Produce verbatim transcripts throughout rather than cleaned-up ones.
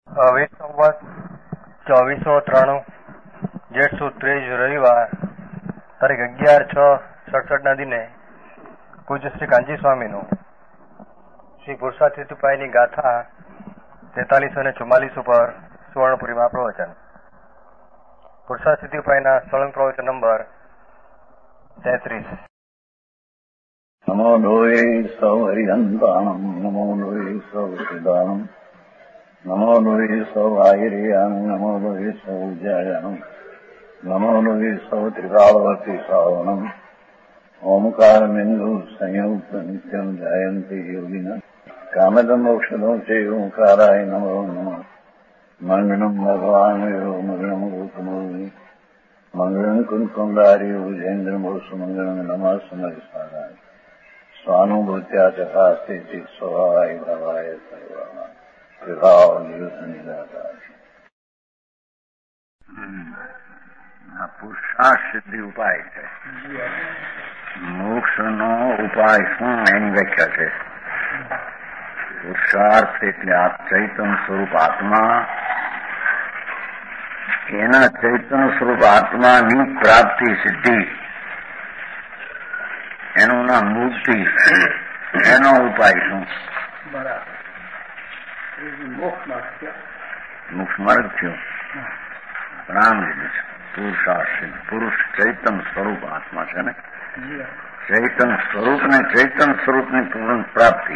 હવે સંવત ચોવીસો ત્રાણું જેઠ સુદ ત્રીજ રવિવાર તારીખ અગિયાર છ સડસઠ ના દિને પૂજ્ય શ્રી કાંજી સ્વામીનું શ્રી પુરુષાર્થ હેતુપાયની ગાથા તેતાલીસ અને ચુમ્માલીસ ઉપર સુવર્ણપુરીમાં પ્રવચન. પુરુષાર્થ હેતુપાયના સળંગ પ્રવચન નંબર તેત્રીસ. નમો લોહે સૌ હરિહંતાણમ નમો લોહે સૌ સિદ્ધાણમ નમો લોહે સૌ આયર્યાન નમો લોહે સૌ જયાનમ નમો લોહે સૌ ત્રિકાળવર્તી શ્રાવણમ ઓમકાર બિંદુ સંયુક્ત નિત્યમ જાયંતી યોગિના કામદમ મોક્ષદો છે ઓંકારાય નમો નમઃ. મંગળમ ભગવાન મંગળમ ગોતમોહિ મંગળમ કુંકુંડારી ઉજેન્દ્રમોસુ મંગળમ નમઃ સમરિસ્વારાય સ્વાનુભૂત્યા ચકાસ્તે ચિત સ્વભાવાય ભાવાય સર્વાના વિભાવ નિદાતા. આ પુરુષાર્થ સિદ્ધિ ઉપાય છે. મોક્ષનો ઉપાય શું એની વ્યાખ્યા છે. પુરુષાર્થ એટલે આ ચૈતન સ્વરૂપ આત્મા, એના ચૈતન સ્વરૂપ આત્માની પ્રાપ્તિ સિદ્ધિ, એનું નામ મુક્તિ. એનો ઉપાય શું? મોક્ષ માર્ગ થયો. રામ પુરુષાર્થ પુરુષ ચૈતન સ્વરૂપ આત્મા છે ને, ચૈતન સ્વરૂપ ને ચૈતન સ્વરૂપની પૂર્ણ પ્રાપ્તિ.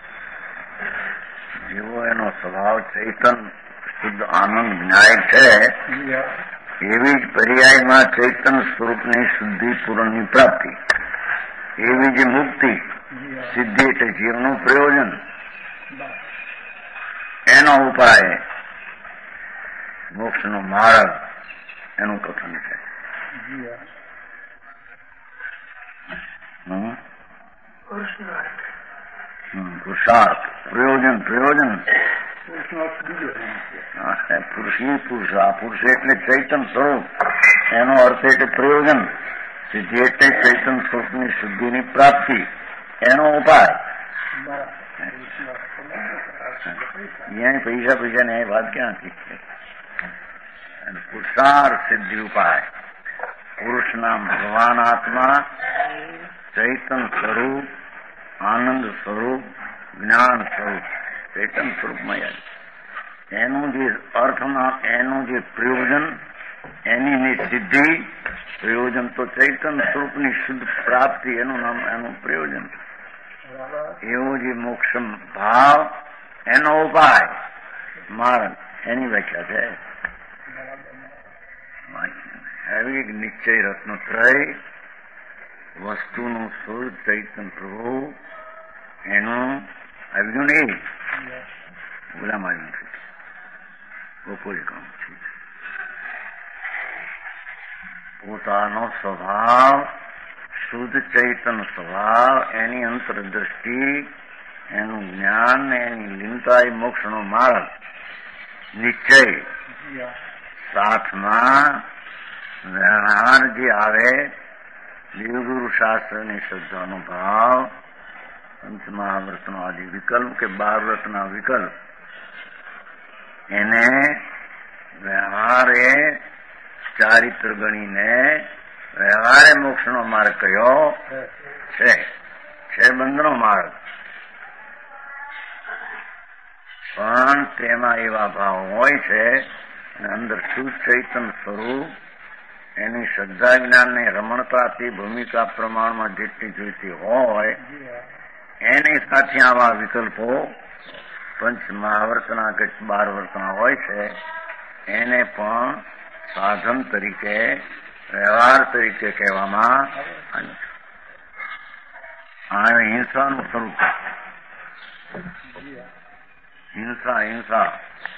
જેવો એનો સ્વભાવ ચૈતન શુદ્ધ આનંદ વિનાયક છે, એવી જ પર્યાયમાં ચૈતન સ્વરૂપની શુદ્ધિ પૂર્ણની પ્રાપ્તિ, એવી જ મુક્તિ સિદ્ધિ એટલે જીવનું પ્રયોજન. એનો ઉપાય મોક્ષનો માર્ગ, એનું કથન છે. પુરુષાર્થ પ્રયોજન પ્રયોજન પુરુષની પુરુષ આ પુરુષ એટલે ચૈતન સ્વરૂપ, એનો અર્થ એટલે પ્રયોજન. સિદ્ધિ એટલે ચૈતન સ્વરૂપની શુદ્ધિની પ્રાપ્તિ, એનો ઉપાય. અહીંયા પૈસા પૈસા ને એ વાત ક્યાંથી? પુરુષાર્થ સિદ્ધિ ઉપાય. પુરુષના ભગવાન આત્મા ચૈતન સ્વરૂપ, આનંદ સ્વરૂપ, જ્ઞાન સ્વરૂપ, ચૈતન સ્વરૂપમાં એનું જે અર્થમાં એનું જે પ્રયોજન, એની સિદ્ધિ, પ્રયોજન તો ચૈતન સ્વરૂપની શુદ્ધ પ્રાપ્તિ, એનું નામ એનું પ્રયોજન. એવો જે મોક્ષ ભાવ, એનો ઉપાય માર્ગ, એની વ્યાખ્યા છે. એવી નિશ્ચય રત્નત્રય વસ્તુનું શુદ્ધ ચૈતન પ્રભુ, એનું આવ્યું નહીં. ગુલામ આવ્યું છે, બપોરે કામ છે. પોતાનો સ્વભાવ શુદ્ધ ચૈતન સ્વભાવ, એની અંતરદ્રષ્ટિ, એનું જ્ઞાન, એની લીનતા, એ મોક્ષનો માર્ગ. નિશ્ચય સાથમાં વ્યવહાર જે આવે, દેવગુરુ શાસ્ત્રની શ્રદ્ધાનો ભાવ, પંચમહાવ્રતનો આદિ વિકલ્પ કે બાર વ્રતના વિકલ્પ, એને વ્યવહારે ચારિત્ર ગણીને વ્યવહારે મોક્ષનો માર્ગ કયો છે. છે બંધનો માર્ગ, પણ તેમાં એવા ભાવ હોય છે, અંદર શુદ્ધ ચૈતન સ્વરૂપ, એની શ્રદ્ધા જ્ઞાનની રમણતાથી ભૂમિકા પ્રમાણમાં જેટલી જોઈતી હોય, એની સાથે આવા વિકલ્પો પંચ મહાવર્તના કે બાર વર્તના હોય છે, એને પણ સાધન તરીકે, વ્યવહાર તરીકે કહેવામાં આવ્યું છે. આ હિંસાનું સ્વરૂપ, હિંસા હિંસા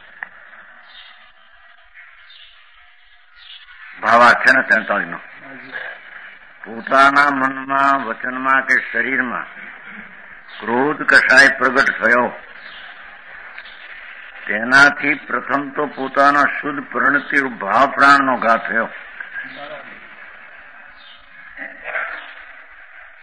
ભાવા છે ને તેતાલીસ નો. પોતાના મનમાં, વચનમાં કે શરીરમાં ક્રોધ કશાય પ્રગટ થયો, તેનાથી પ્રથમ તો પોતાના શુદ્ધ પરિણતિ ભાવ પ્રાણનો ઘાત થયો.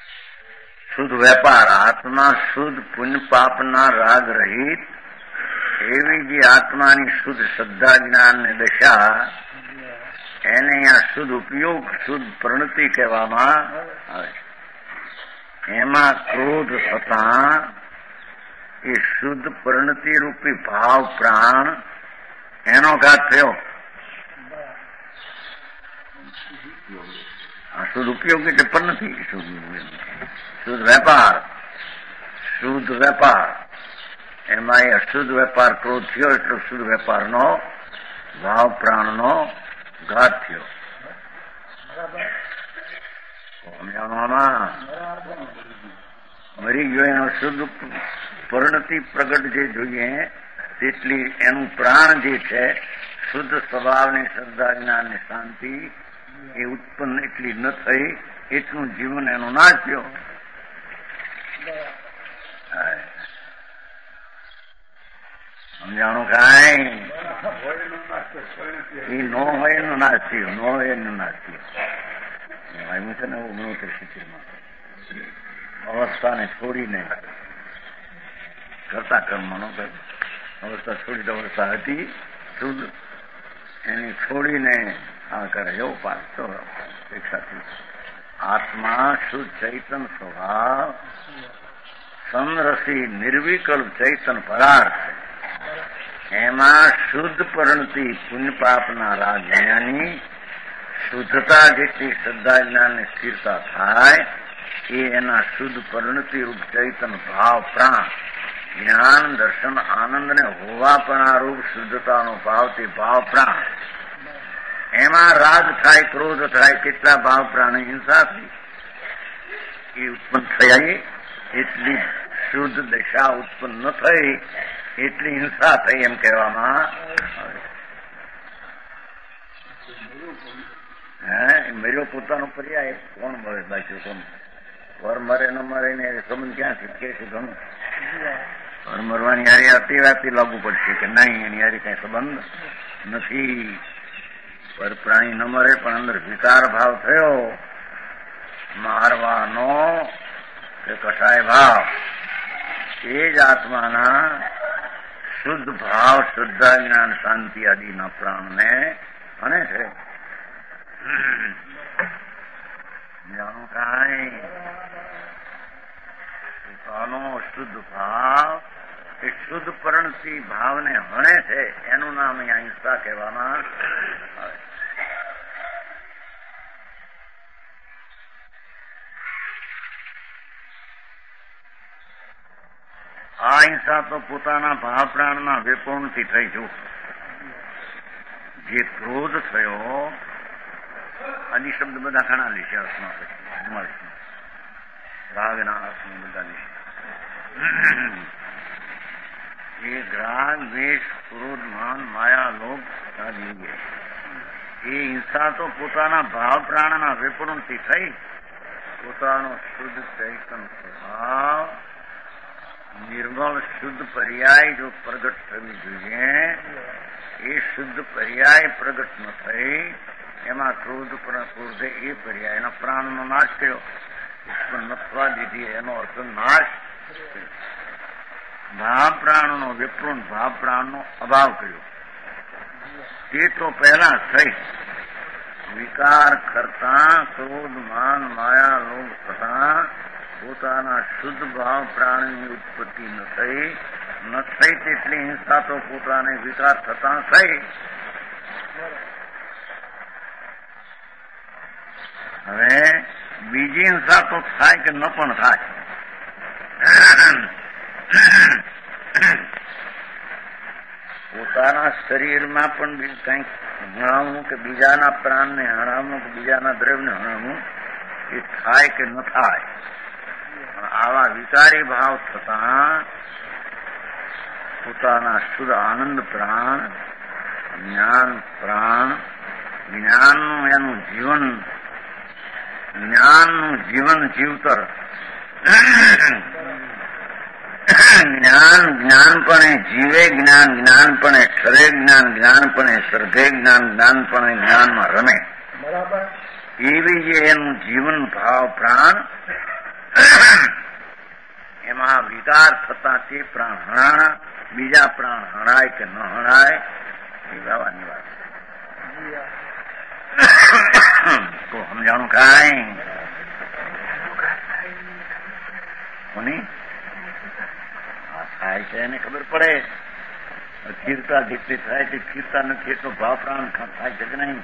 શુદ્ધ વેપાર, આત્મા શુદ્ધ પુણ્ય પાપના રાગ રહિત એવી જે આત્માની શુદ્ધ શ્રદ્ધા જ્ઞાનની દશા એને અહીંયા શુદ્ધ ઉપયોગ શુદ્ધ પ્રણતિ કહેવામાં આવે છે. એમાં ક્રોધ થતા એ શુદ્ધ પરિણતિ રૂપી ભાવ પ્રાણ એનો ઘાત થયો. શુદ્ધ ઉપયોગ એટલે પરિણતિ, શુદ્ધ શુદ્ધ વેપાર, શુદ્ધ વેપાર એમાં એ અશુદ્ધ વેપાર ક્રોધ થયો એટલે શુદ્ધ વેપારનો ભાવ પ્રાણનો ઘાત થયો. મરી ગયો એનો શુદ્ધ પરિણતિ પ્રગટ જે જોઈએ તેટલી એનું પ્રાણ જે છે શુદ્ધ સ્વભાવની શ્રદ્ધા જ્ઞાનની શાંતિ એ ઉત્પન્ન એટલી ન થઈ એટલું જીવન એનો નાશ થયો. સમજાણું કાંઈ એ નો હોય એનો નાશ થયો, નો હોય એનો નાશ થયો. આવ્યું છે ને એવું મનોતર શિથિરમાં અવસ્થાને છોડીને કરતા કર્મનો અવસ્થા છોડી તો અવસ્થા હતી શુદ્ધ એની છોડીને આ કરે એવો પાસ તો અપેક્ષાથી આત્મા શુદ્ધ ચૈતન સ્વભાવ સમરસી નિર્વિકલ્પ ચૈતન પદાર્થ એમાં શુદ્ધ પરિણતિ પુણ્ય પાપના રાજ્યની શુદ્ધતા જેટલી શ્રદ્ધા જ્ઞાનની સ્થિરતા થાય એ એના શુદ્ધ પરિણતિ રૂપ ચૈતન ભાવ પ્રાણ જ્ઞાન દર્શન આનંદને હોવાપણા રૂપ શુદ્ધતાનો ભાવથી ભાવ પ્રાણ એમાં રાગ થાય ક્રોધ થાય કેટલા ભાવ પ્રાણ હિંસા થઈ એ ઉત્પન્ન થઈ એટલી શુદ્ધ દશા ઉત્પન્ન ન થઈ એટલી હિંસા થઈ એમ કહેવામાં આવે. હે મેરો પોતાનો પર્યાય કોણ મળે બાકી કોણ વર મરે ન મરે ને સંબંધ ક્યાંથી કે છે ઘણું વર મરવાની હારી અતિ રાતી લાગુ પડશે કે નહીં એની હારી કઈ સંબંધ નથી. પર પ્રાણી ન મરે પણ અંદર વિકાર ભાવ થયો મારવાનો કે કસાય ભાવ એ જ આત્માના શુદ્ધ ભાવ શ્રદ્ધા જ્ઞાન શાંતિ આદિના પ્રાણને અને છે. જાણું કાંઈ પોતાનો શુદ્ધ ભાવ એ શુદ્ધ પરિણતિ ભાવને હણે છે એનું નામ અહીંયા હિંસા કહેવામાં આવે. આ હિંસા તો પોતાના ભાવ પ્રાણના વિપૂર્ણથી થઈ જો જે ક્રોધ થયો આદિ શબ્દ બધા ઘણા લેશે અર્થમાં પછી રાગના અર્થમાં બધા લેશે. એ રાગ દ્વેષ ક્રોધ માન માયા લોભ આદિ એ હિંસા તો પોતાના ભાવ પ્રાણના વિપૂર્ણથી થઈ પોતાનો શુદ્ધ ચૈતન સ્વભાવ નિર્મળ શુદ્ધ પર્યાય જો પ્રગટ થવી જોઈએ એ શુદ્ધ પર્યાય પ્રગટ ન થઈ એમાં ક્રોધ ક્રોધે એ પર્યાયના પ્રાણનો નાશ થયો ઉત્પન્ન થવા દીધી એનો અર્થ નાશ. ભાવ પ્રાણનો વિપૂર્ણ ભાવ પ્રાણનો અભાવ કર્યો તે તો પહેલા થઈ વિકાર કરતા ક્રોધ માન માયા લોભ થતા પોતાના શુદ્ધ ભાવ પ્રાણની ઉત્પત્તિ ન થઈ ન થઈ તેટલી હિંસા તો પોતાને વિકાર થતા થઈ. હવે બીજી હિંસા તો થાય કે ન પણ થાય. પોતાના શરીરમાં પણ કંઈક હણાવવું કે બીજાના પ્રાણને હણાવવું કે બીજાના દ્રવ્યને હણાવવું એ થાય કે ન થાય. આવા વિકારી ભાવ થતા પોતાના શુદ્ધ આનંદ પ્રાણ જ્ઞાન પ્રાણ જ્ઞાનનું એનું જીવન જ્ઞાનનું જીવન જીવતર જ્ઞાન જ્ઞાનપણે જીવે જ્ઞાન જ્ઞાનપણે ઠરે જ્ઞાન જ્ઞાનપણે શ્રદ્ધે જ્ઞાન જ્ઞાનપણે જ્ઞાનમાં રમે એવી જે એનું જીવન ભાવ પ્રાણ એમાં વિકાર થતા તે પ્રાણ બીજા પ્રાણ હણાય કે ન હણાય એ બાવાની વાત તો સમજાણું કાંઈ કોની થાય છે એને ખબર પડે. સ્થિરતા જેટલી થાય તે સ્થિરતા નથી એટલો ભાવ પ્રાણ થાય છે કે નહીં?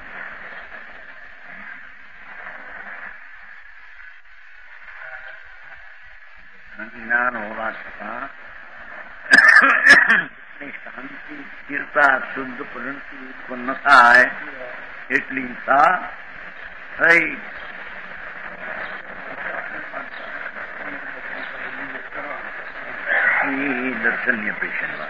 જ્ઞાન હોવા છતાં શાંતિ સ્થિરતા શુદ્ધ પ્રવૃત્તિ ઉત્પન્ન થાય એટલી ઈચ્છા થઈ. દર્શનની અપેક્ષા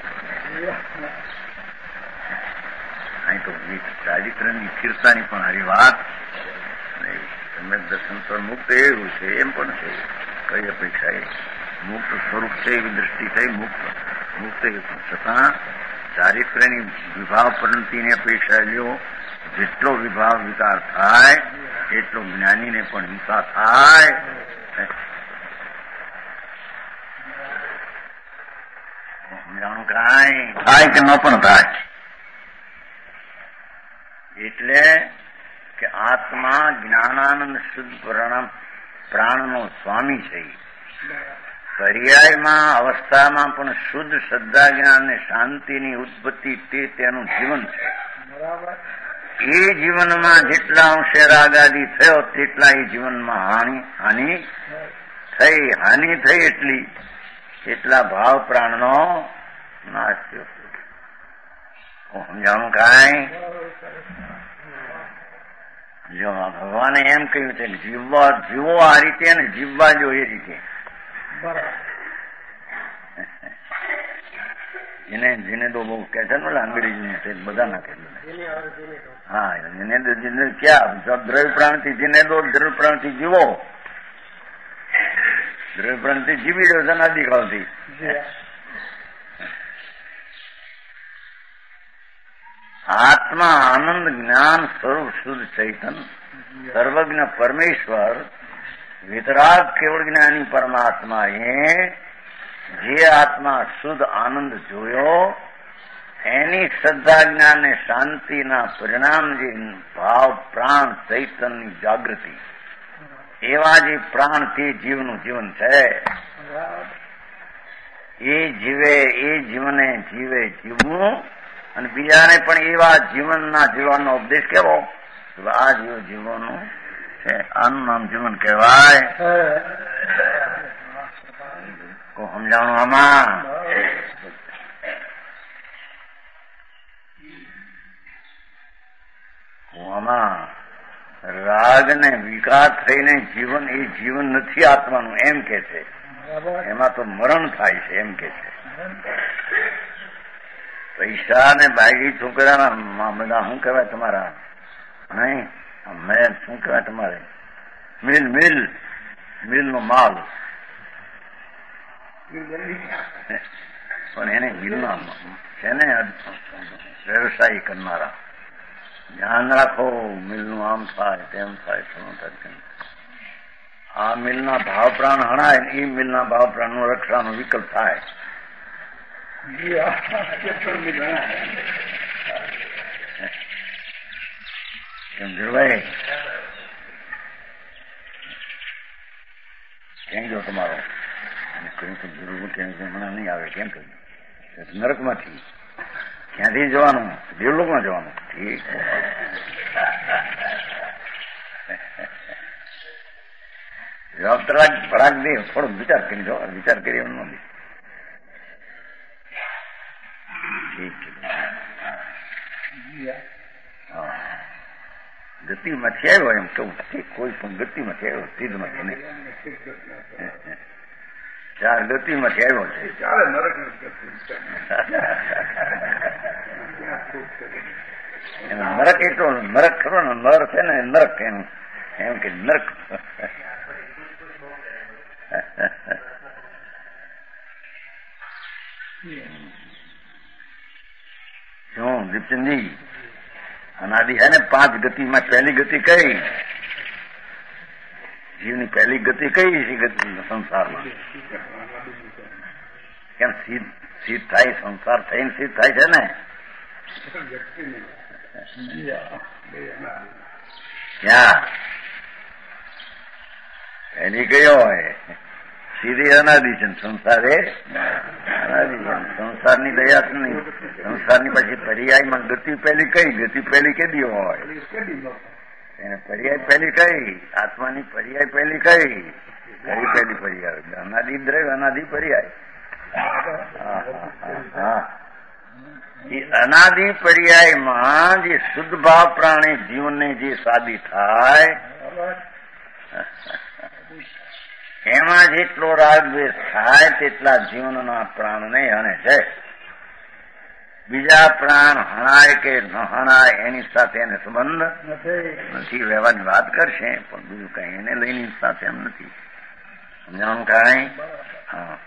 અહીં તો ચારિત્રની સ્થિરતાની પણ હારી વાત. તમે દર્શન પર મુક્ત એવું છે એમ પણ છે. કઈ અપેક્ષા એ મુક્ત સ્વરૂપ છે એવી દ્રષ્ટિ થઈ. મુક્ત મુક્ત છતાં ચારિત્રની વિભાવ પરિણતિની અપેક્ષા લ્યો. જેટલો વિભાવ વિકાર થાય એટલો જ્ઞાનીને પણ હિંસા થાય. સમજાણું કાંઈ થાય કે ન પણ થાય. એટલે કે આત્મા જ્ઞાનાનંદ શુદ્ધ પ્રાણનો સ્વામી છે. પર્યાયમાં અવસ્થામાં પણ શુદ્ધ શ્રદ્ધા જ્ઞાન અને શાંતિની ઉત્પત્તિ તે તેનું જીવન છે. એ જીવનમાં જેટલા અંશે રાગાદી થયો તેટલા એ જીવનમાં હાનિ હાનિ થઈ. હાનિ થઈ એટલી એટલા ભાવ પ્રાણનો નાશ થયો. સમજાણું કાંઈ? જો ભગવાને એમ કહ્યું છે કે જીવવા જીવો આ રીતે ને જીવવા જો એ રીતે. જેને જેને તો બહુ કે છે ને અંગ્રેજી બધા નાખે. હા જેને જેને ક્યાં દ્રવ્ય પ્રાણથી જેને દો દ્રવ્ય પ્રાણથી જીવો. દ્રવ્ય પ્રાણથી જીવી રહ્યો છે નાદી ખાવતી. આત્મા આનંદ જ્ઞાન સ્વરૂપ શુદ્ધ ચૈતન સર્વજ્ઞ પરમેશ્વર વિતરાગ કેવળ જ્ઞાની પરમાત્મા એ જે આત્મા શુદ્ધ આનંદ જોયો એની શ્રદ્ધા જ્ઞાન ને શાંતિના પરિણામ જે ભાવ પ્રાણ ચૈતનની જાગૃતિ એવા જે પ્રાણ તે જીવનું જીવન છે. એ જીવે એ જીવને જીવે જીવવું અને બીજાને પણ એવા જીવનના જીવનનો ઉપદેશ કેવો આ જીવ જીવવાનું છે. આનું નામ જીવન કહેવાય. સમજાણું આમાં? આમાં રાગ ને વિકાર થઈને જીવન એ જીવન નથી આત્માનું એમ કે છે. એમાં તો મરણ થાય છે એમ કે છે. પૈસા ને બાયડી છોકરાના બધા શું કહેવાય તમારા? નહીં મેં શું કહેવાય તમારે? મિલ મિલ મિલ નો માલ. પણ એને મિલના છે ને વ્યવસાય કરનારા. ધ્યાન રાખો મિલનું આમ થાય તેમ થાય શું થાય. આ મિલના ભાવ પ્રાણ હણાય એ મિલના ભાવ પ્રાણનું રક્ષાનો વિકલ્પ થાય. કેમ જોવાય? કેમ જો તમારો કહ્યું તો જરૂર કેમ હમણાં નહીં આવે કેમ કહ્યું? નરકમાંથી ક્યાંથી જવાનું? દેવલોકમાં જવાનું. ઠીક. જવાબ તરાક ભડાક દે. થોડો વિચાર કરી દો. વિચાર કરી એમ નથી. ઠીક છે. ગતિમાંથી આવ્યો એમ કેવું કોઈ પણ ગતિમાંથી આવ્યો સીધમાંથી નહીં. ચાર ગતિમાંથી આવ્યો છે. નરક એટલો નરક ખરો ને નર છે ને નરક એમ એમ કે નરક. શું દીપચંદી અનાદિ હે ને પાંચ ગતિમાં પહેલી ગતિ કઈ? જીવની પહેલી ગતિ કઈ છે? ગતિ સંસારમાં કેમ સિદ્ધ સિદ્ધ થાય, સંસાર થઈને સિદ્ધ થાય છે ને. ક્યાં એની કયો હોય સીધી અનાદિ છે, સંસાર એ અનાદિ છે. સંસારની દયા નહીં, સંસારની પછી પર્યાયમાં ગતિ પહેલી કઈ, ગતિ પહેલી કેદી હોય એને પર્યાય પહેલી કઈ, આત્માની પર્યાય પહેલી કઈ, કઈ પહેલી પર્યાય અનાદિ દ્રવ્ય અનાદિ પર્યાય. એ અનાદિ પર્યાયમાં જે શુદ્ધ ભાવ પ્રાણી જીવનને જે સાદી થાય એમાં જેટલો રાગ દ્વેષ થાય તેટલા જીવનના પ્રાણને હણે છે. બીજા પ્રાણ હણાય કે ન હણાય એની સાથે એને સંબંધ નથી. વ્યવહારની વાત કરશે પણ બીજું કઈ એને લઈને સાથે એમ નથી. સમજાણું કઈ? હા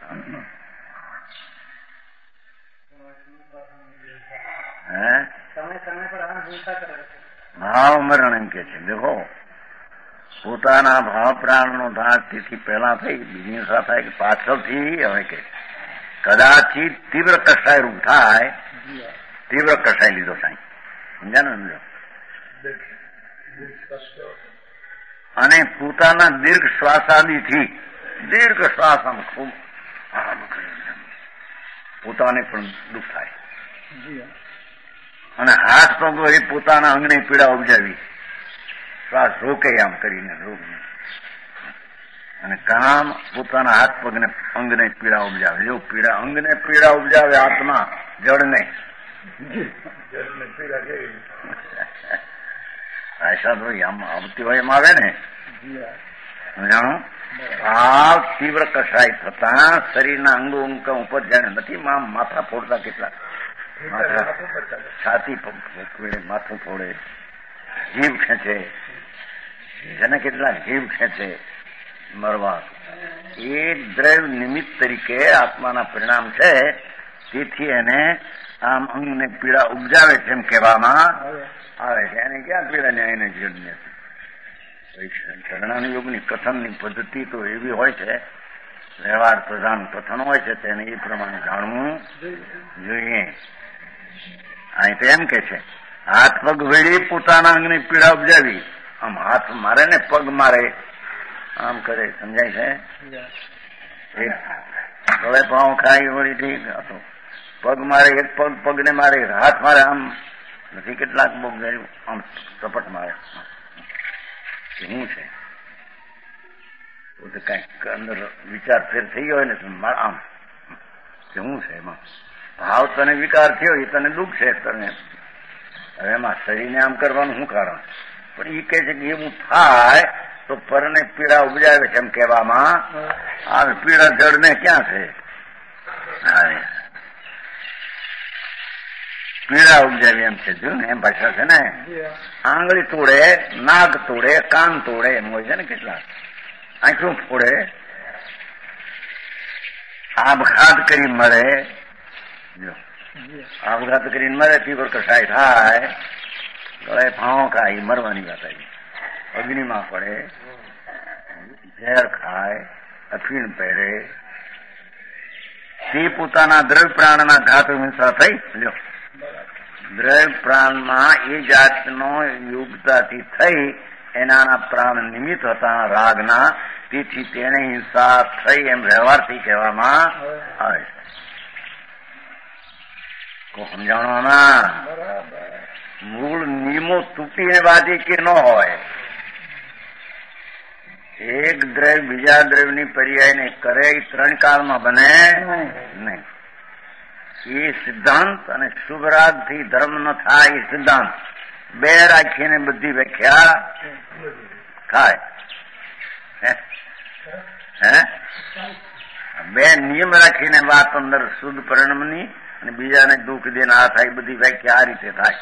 ભાવ મરણ એમ કે છે. દેખો પોતાના ભાવ પ્રાણનો ધાક તેથી પહેલા થઈ, બીજી હિંસા થાય કે પાછળથી. હવે કે કદાચિત તીવ્ર કસાય રૂપ થાય, તીવ્ર કસાય લીધો સાંઈ, સમજ્યા ને? અને પોતાના દીર્ઘ શ્વાસાદીથી, દીર્ઘ શ્વાસ આમ ખૂબ આરામ કરે, પોતાને પણ દુઃખ થાય. અને હાથ પગ વળી પોતાના અંગને પીડા ઉપજાવી, શ્વાસ રોકે આમ કરીને રોગ, અને કામ પોતાના હાથ પગને અંગને પીડા ઉપજાવે. જો પીડા અંગને પીડા ઉપજાવે આત્મા જળને આશા તો આમ આવતી હોય એમ આવે ને. જાણો ભાવ તીવ્ર કસાય થતા શરીરના અંગો અંગ ઉપર જાણે નથી માથા ફોડતા, કેટલા છાતી ફોડે, માથું ફોડે, જીભ ખેંચે, જેને કેટલાક જીભ ખેંચે મરવા. એ દ્રવ્ય નિમિત્ત તરીકે આત્માના પરિણામ છે. તેથી એને આમ અંગને પીડા ઉપજાવે છે એમ કહેવામાં આવે છે. એને ક્યાં પીડા ને એને જીવને શરણાની યોગની કથનની પદ્ધતિ તો એવી હોય છે, વ્યવહાર પ્રધાન કથન હોય છે, તેને એ પ્રમાણે જાણવું જોઈએ. અહીં તો એમ કે છે હાથ પગ વેડી પોતાના અંગની પીડા ઉપજાવી. આમ હાથ મારે ને પગ મારે આમ કરે, સમજાય છે? ગળે પાઉં ખાઈ વળી ઠીક, પગ મારે, એક પગ પગને મારે, હાથ મારે, આમ નથી કેટલાક બહુ આમ સપટ મારે. શું છે? કઈક અંદર વિચાર ફેર થઈ ગયો ને આમ શું છે એમાં ભાવ તને વિકાર થયો, એ તને દુઃખ છે તને. હવે એમાં શરીરને આમ કરવાનું શું કારણ? પણ એ કહે છે કે એવું થાય તો પરને પીડા ઉપજાવે છે એમ કહેવામાં આવે. પીડા જળને ક્યાં છે? પીડા ઉપજાવી એમ છે. જો ને એમ ભાષા છે ને. આંગળી તોડે, નાક તોડે, કાન તોડે એમ હોય છે ને કેટલાક. આંખું ફોડે, આપઘાત કરી મળે, આપઘાત કરીને મરે, તીવ્ર કસાય થાય, ગળે ફાંવો ખાય, મરવાની વાત આવી. અગ્નિમાં પડે, ઝેર ખાય, અફીણ પહેરે, તે પોતાના દ્રવ્ય પ્રાણના ઘાત હિંસા થઈ. લ્યો દ્રવ્ય પ્રાણમાં એ જાતનો યોગતાથી થઈ, એનાના પ્રાણ નિમિત્ત હતા રાગના, તેથી તેને હિંસા થઈ એમ વ્યવહારથી કહેવામાં આવે. સમજાવવામાં મૂળ નિયમો તૂટીને બાજી કે ન હોય. એક દ્રવ્ય બીજા દ્રવ્યની પર્યાયને કરે એ ત્રણ કાળમાં બને નહીં. એ સિદ્ધાંત અને શુભ રાગથી ધર્મ ન થાય એ સિદ્ધાંત બે રાખીને બધી વ્યાખ્યા થાય. હે બે નિયમ રાખીને વાત અંદર શુદ્ધ પરિણામની અને બીજાને દુઃખ દે ના થાય, બધી વ્યાખ્યા આ રીતે થાય.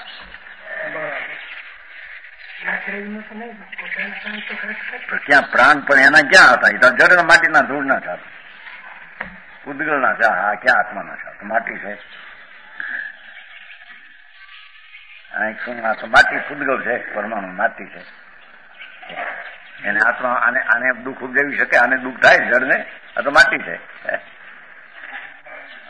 ક્યાં પ્રાણ પણ એના ક્યાં હતા? એ તો જળ માટીના ધૂળના હતા, ઉદગલના છે. હા, ક્યાં આત્માના છે? માટી છે. તો માટી ઉદગલ છે, પરમાણુ માટી છે. એને આત્મા આને આને દુઃખ ઉપજાવી શકે, આને દુઃખ થાય જળને? આ તો માટી છે.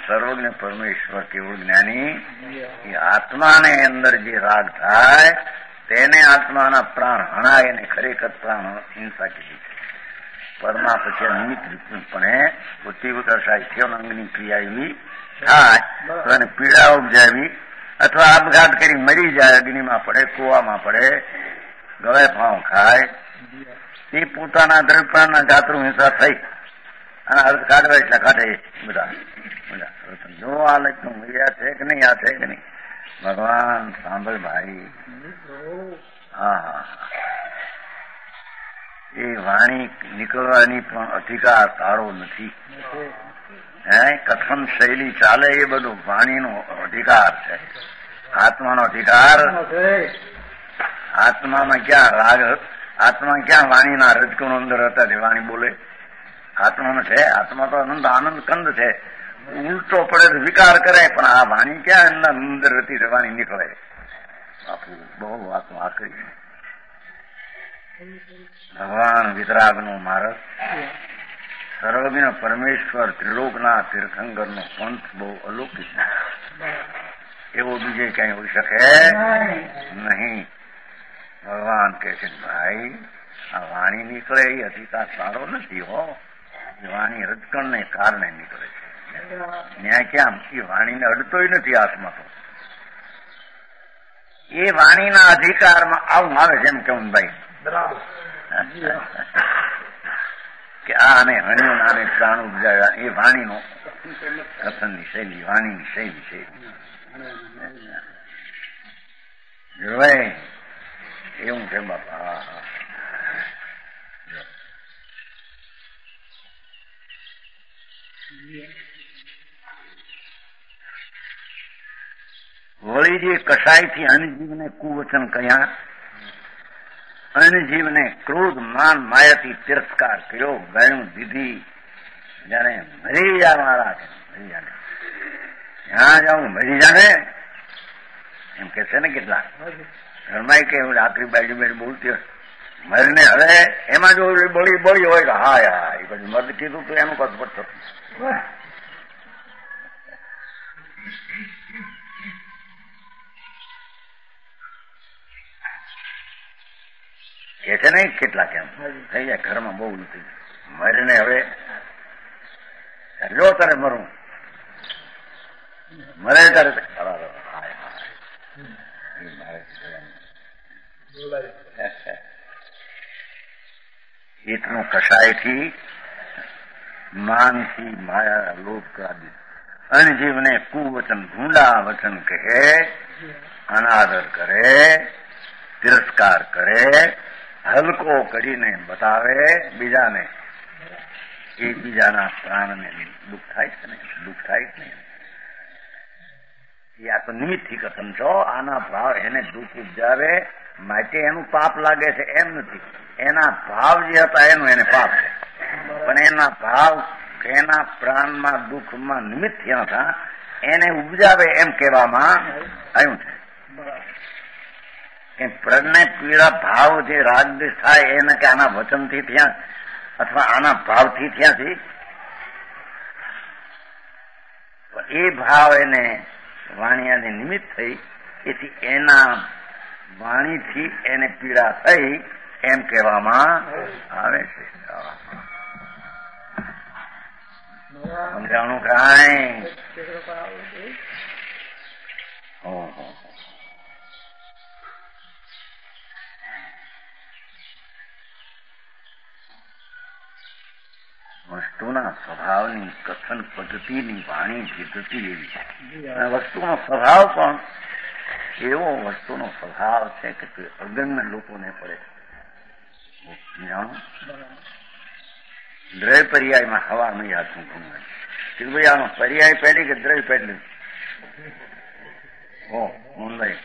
સર્વજ્ઞ પરમેશ્વર કેવળ જ્ઞાની એ આત્માને અંદર જે રાગ થાય તેને આત્માના પ્રાણ હણાય અને ખરેખર પ્રાણ હિંસા કીધી છે. પરમાં પછી નિમિત્ત રૂપે તીવ્ર સાહિત્ય અંગની ક્રિયા એવી થાય તો એને પીડા ઉપજાવી અથવા આપઘાત કરી મરી જાય, અગ્નિમાં પડે, કુવામાં પડે, ગળે ફાવ ખાય, એ પોતાના દ્રવ્યના જાતૃ હિંસા થઈ અને અર્થ કાઢવા એટલે કાઢે બધા બધા જો આ લખતું આ છે કે નહીં, આ છે કે નહીં. ભગવાન સાંભળ ભાઈ, હા હા એ વાણી નીકળવાની પણ અધિકાર તારો નથી. હે કથન શૈલી ચાલે એ બધું વાણીનો અધિકાર છે, આત્માનો અધિકાર. આત્મામાં ક્યાં રાગ, આત્મા ક્યાં વાણીના રજકણો અંદર હતા જે વાણી બોલે? આત્મામાં છે, આત્મા તો આનંદ આનંદ કંદ છે, ઉલટો પડે તો વિકાર કરે, પણ આ વાણી ક્યાં એમના અંદર હતી વાણી નીકળે? બાપુ બહુ વાતમાં આકરી. ભગવાન વિતરાગનો માર્ગ, સર્વજ્ઞ પરમેશ્વર ત્રિલોકના તીર્થંકરનો પંથ બહુ અલૌકિક, એવો બીજે ક્યાંય હોઈ શકે નહીં. ભગવાન કહે છે ભાઈ આ વાણી નીકળે એ અધિકાર સારો નથી હો, એ વાણી રજકણને કારણે નીકળે છે. ન્યાય ક્યાં? એ વાણીને અડતોય નથી આત્મા તો. એ વાણીના અધિકારમાં આવું આવે છે એમ કેવું ભાઈ કે આને હણ્યું આને પ્રાણ ઉપજાવ્યા, એ વાણીનો કથનની શૈલી, વાણીની શૈલી છે. જોવાય એવું છે બાપા. વળી જે કસાઈથી અનજીવને કુવચન કહ્યા, અનજીવને ક્રોધ માન માયાથી તિરસ્કાર કર્યો, ગણ્યું દીધી. જયારે મરી જા મારા મરી જાને, ત્યાં જાઉં મરી જાને એમ કે છે ને કેટલાક ઘરમાં કે આખરી બાજુ બાજુ બોલતી હોય મરને. હવે એમાં જો બળી બળી હોય કે હા હા એ પછી મર્દ કીધું તો એનું કસબત થતું. કે છે ને કેટલાક એમ થઈ જાય ઘરમાં બહુ નથી મરીને. હવે લો તારે મરું, મરે તારે એટલું કસાયથી, માનથી, માયા, લોભ આદિ અણજીવને કુવચન ભૂંડા વચન કહે, અનાદર કરે, તિરસ્કાર કરે, હલકો કરીને બતાવે બીજાને, એ બીજાના પ્રાણને દુઃખ થાય છે ને, દુઃખ થાય છે ને. એ આ તો નિમિત્તથી કથન છો. આના ભાવ એને દુઃખ ઉપજાવે માટે એનું પાપ લાગે છે એમ નથી. એના ભાવ જે હતા એનું એને પાપ છે, પણ એના ભાવ એના પ્રાણમાં દુઃખમાં નિમિત્ત થયા હતા એને ઉપજાવે એમ કહેવામાં આવ્યું છે. પ્રજ્ઞે પીડા ભાવ જે રાગદેશ થાય એને કે આના વચનથી થયા અથવા આના ભાવથી થયા છે, એ ભાવ એને વાણિયાને નિમિત્ત થઈ, એથી એના વાણીથી એને પીડા થઈ એમ કહેવામાં આવે છે. સમજાણું કાંઈ? વસ્તુના સ્વભાવની કથન પદ્ધતિની વાણી પદ્ધતિ એવી છે. વસ્તુનો સ્વભાવ પણ એવો વસ્તુનો સ્વભાવ છે કે તે અગમ્ય લોકોને પડે. દ્રવ્ય પર્યાયમાં હવા નહીં હાથું ભૂંગા કે ભાઈ આનો પર્યાય પહેલી કે દ્રવ્ય પહેલી હો મુંબઈ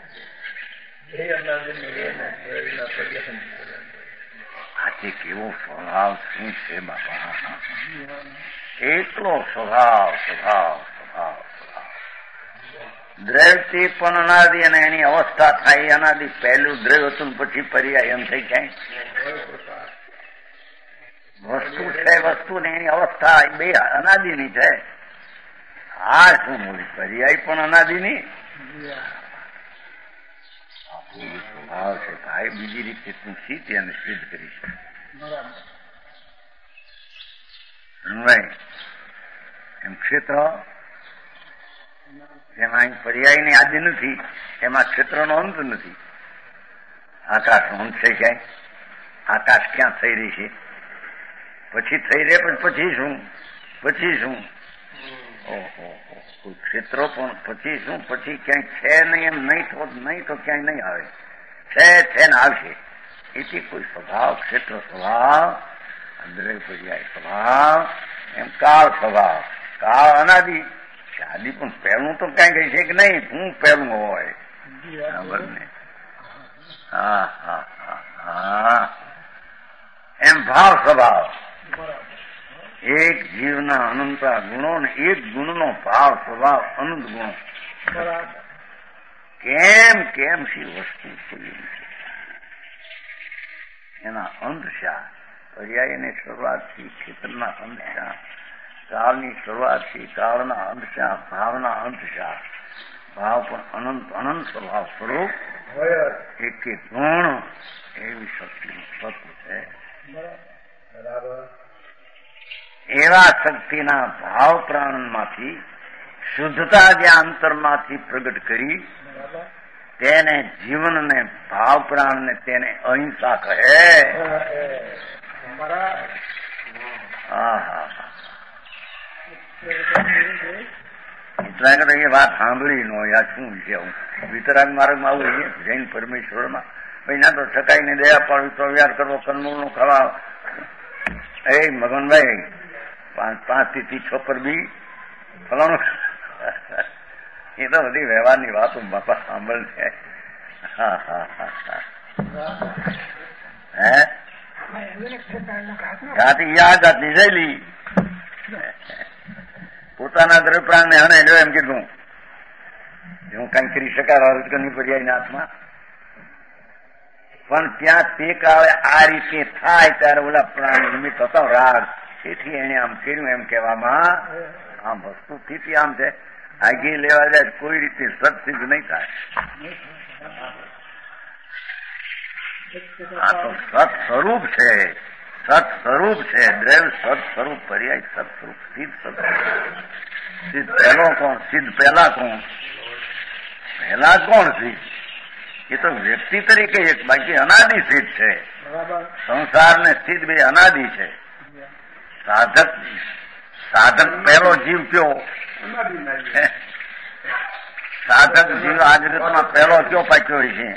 આજે કેવો સ્વભાવ શું છે બાપા, એટલો સ્વભાવ સ્વભાવ સ્વભાવ સ્વભાવ દ્રવ્યથી પણ અનાદિ અને એની અવસ્થા થાય અનાદિ. પહેલું દ્રવ્ય હતું પછી પર્યાય એમ થઈ જાય. વસ્તુ છે, વસ્તુ ને એની અવસ્થા બે અનાદિની છે. હા શું બોલી પર્યાય પણ અનાદિની સ્વભાવ છે ભાઈ. બીજી રીતે તું શીખ અને સિદ્ધ કરી છે. એમ ક્ષેત્ર જેમાં પર્યાયની આદિ નથી એમાં ક્ષેત્રનો અંત નથી. આકાશનો અંત છે ક્યાંય? આકાશ ક્યાં થઈ રહી છે? પછી થઈ રહે પણ પછી શું? પછી શું? ઓહો કોઈ ક્ષેત્રો પણ પછી શું? પછી ક્યાંય છે નહીં એમ નહીં તો નહીં તો ક્યાંય નહીં આવે. છે છે ને આવશે. એથી કોઈ સ્વભાવ ક્ષેત્ર સ્વભાવ અંદરે પર્યાય સ્વભાવ એમ કાળ સ્વભાવ. કાળ અનાદિ આદિ પણ પહેલું તો કઈ કઈ છે કે નહીં? હું પહેલું હોય બરાબર ને? હા હા હા હા એમ ભાવ સ્વભાવ એક જીવના અનંતા ગુણો ને એક ગુણનો ભાવ સ્વભાવ અનંત ગુણો. કેમ કેમ સી વસ્તુ એના અંત શા? પર્યાયની શરૂઆતથી ક્ષેત્રના અંત શા? કાળની શરૂઆતથી કાળના અંત શા? ભાવના અંત શા? ભાવ પણ અનંત અનંત સ્વભાવ સ્વરૂપ એક એક ગુણ એવી શક્તિનું તત્વ છે. એવા શક્તિના ભાવ પ્રાણમાંથી શુદ્ધતા જે અંતરમાંથી પ્રગટ કરી તેને જીવનને ભાવ પ્રાણને તેને અહિંસા કહે. એટલા કરતા એ વાત સાંભળી નો યા શું છે? હું વિતરાગ માર્ગમાં આવું જૈન પરમેશ્વરમાં ભાઈ ના તો છકાઈને દયા પાડવી તો વ્યવહાર કરવો કંદમૂળ નું ખાવા. એ મગનભાઈ પાંચ પાંચ થી છ પર બી ફલાણું એ તો બધી વ્યવહારની વાતો બાપા સાંભળશે. હા હા હા હા હે જાતિ યાદ જાતની શૈલી પોતાના દ્રવ્યપ્રાણ ને હણે જો એમ કીધું હું કઈ કરી શકાય રજકની પર્યાયના હાથમાં. પણ ત્યાં તે કાળે આ રીતે થાય ત્યારે ઓલા પ્રાણ નિમિત્ત હતો રાગ તેથી એને આમ કર્યું એમ કહેવામાં. આમ વસ્તુથી આમ છે આગી લેવા જાય કોઈ રીતે સત્સિદ્ધ નહીં થાય. આ તો સત સ્વરૂપ છે. સત સ્વરૂપ છે. દ્રવ્ય સત સ્વરૂપ પર્યાય સત સ્વરૂપ સિદ્ધ સત સિદ્ધ પહેલો કોણ? સિદ્ધ પહેલા કોણ? પહેલા કોણ સિદ્ધ? એ તો વ્યક્તિ તરીકે એક બાકી અનાદિ સિદ્ધ છે. સંસાર ને સિદ્ધ બે અનાદિ છે. સાધક સાધક પહેલો જીવ કયો? સાધક જીવ આ જગતમાં પહેલો કયો પાક્યો છે?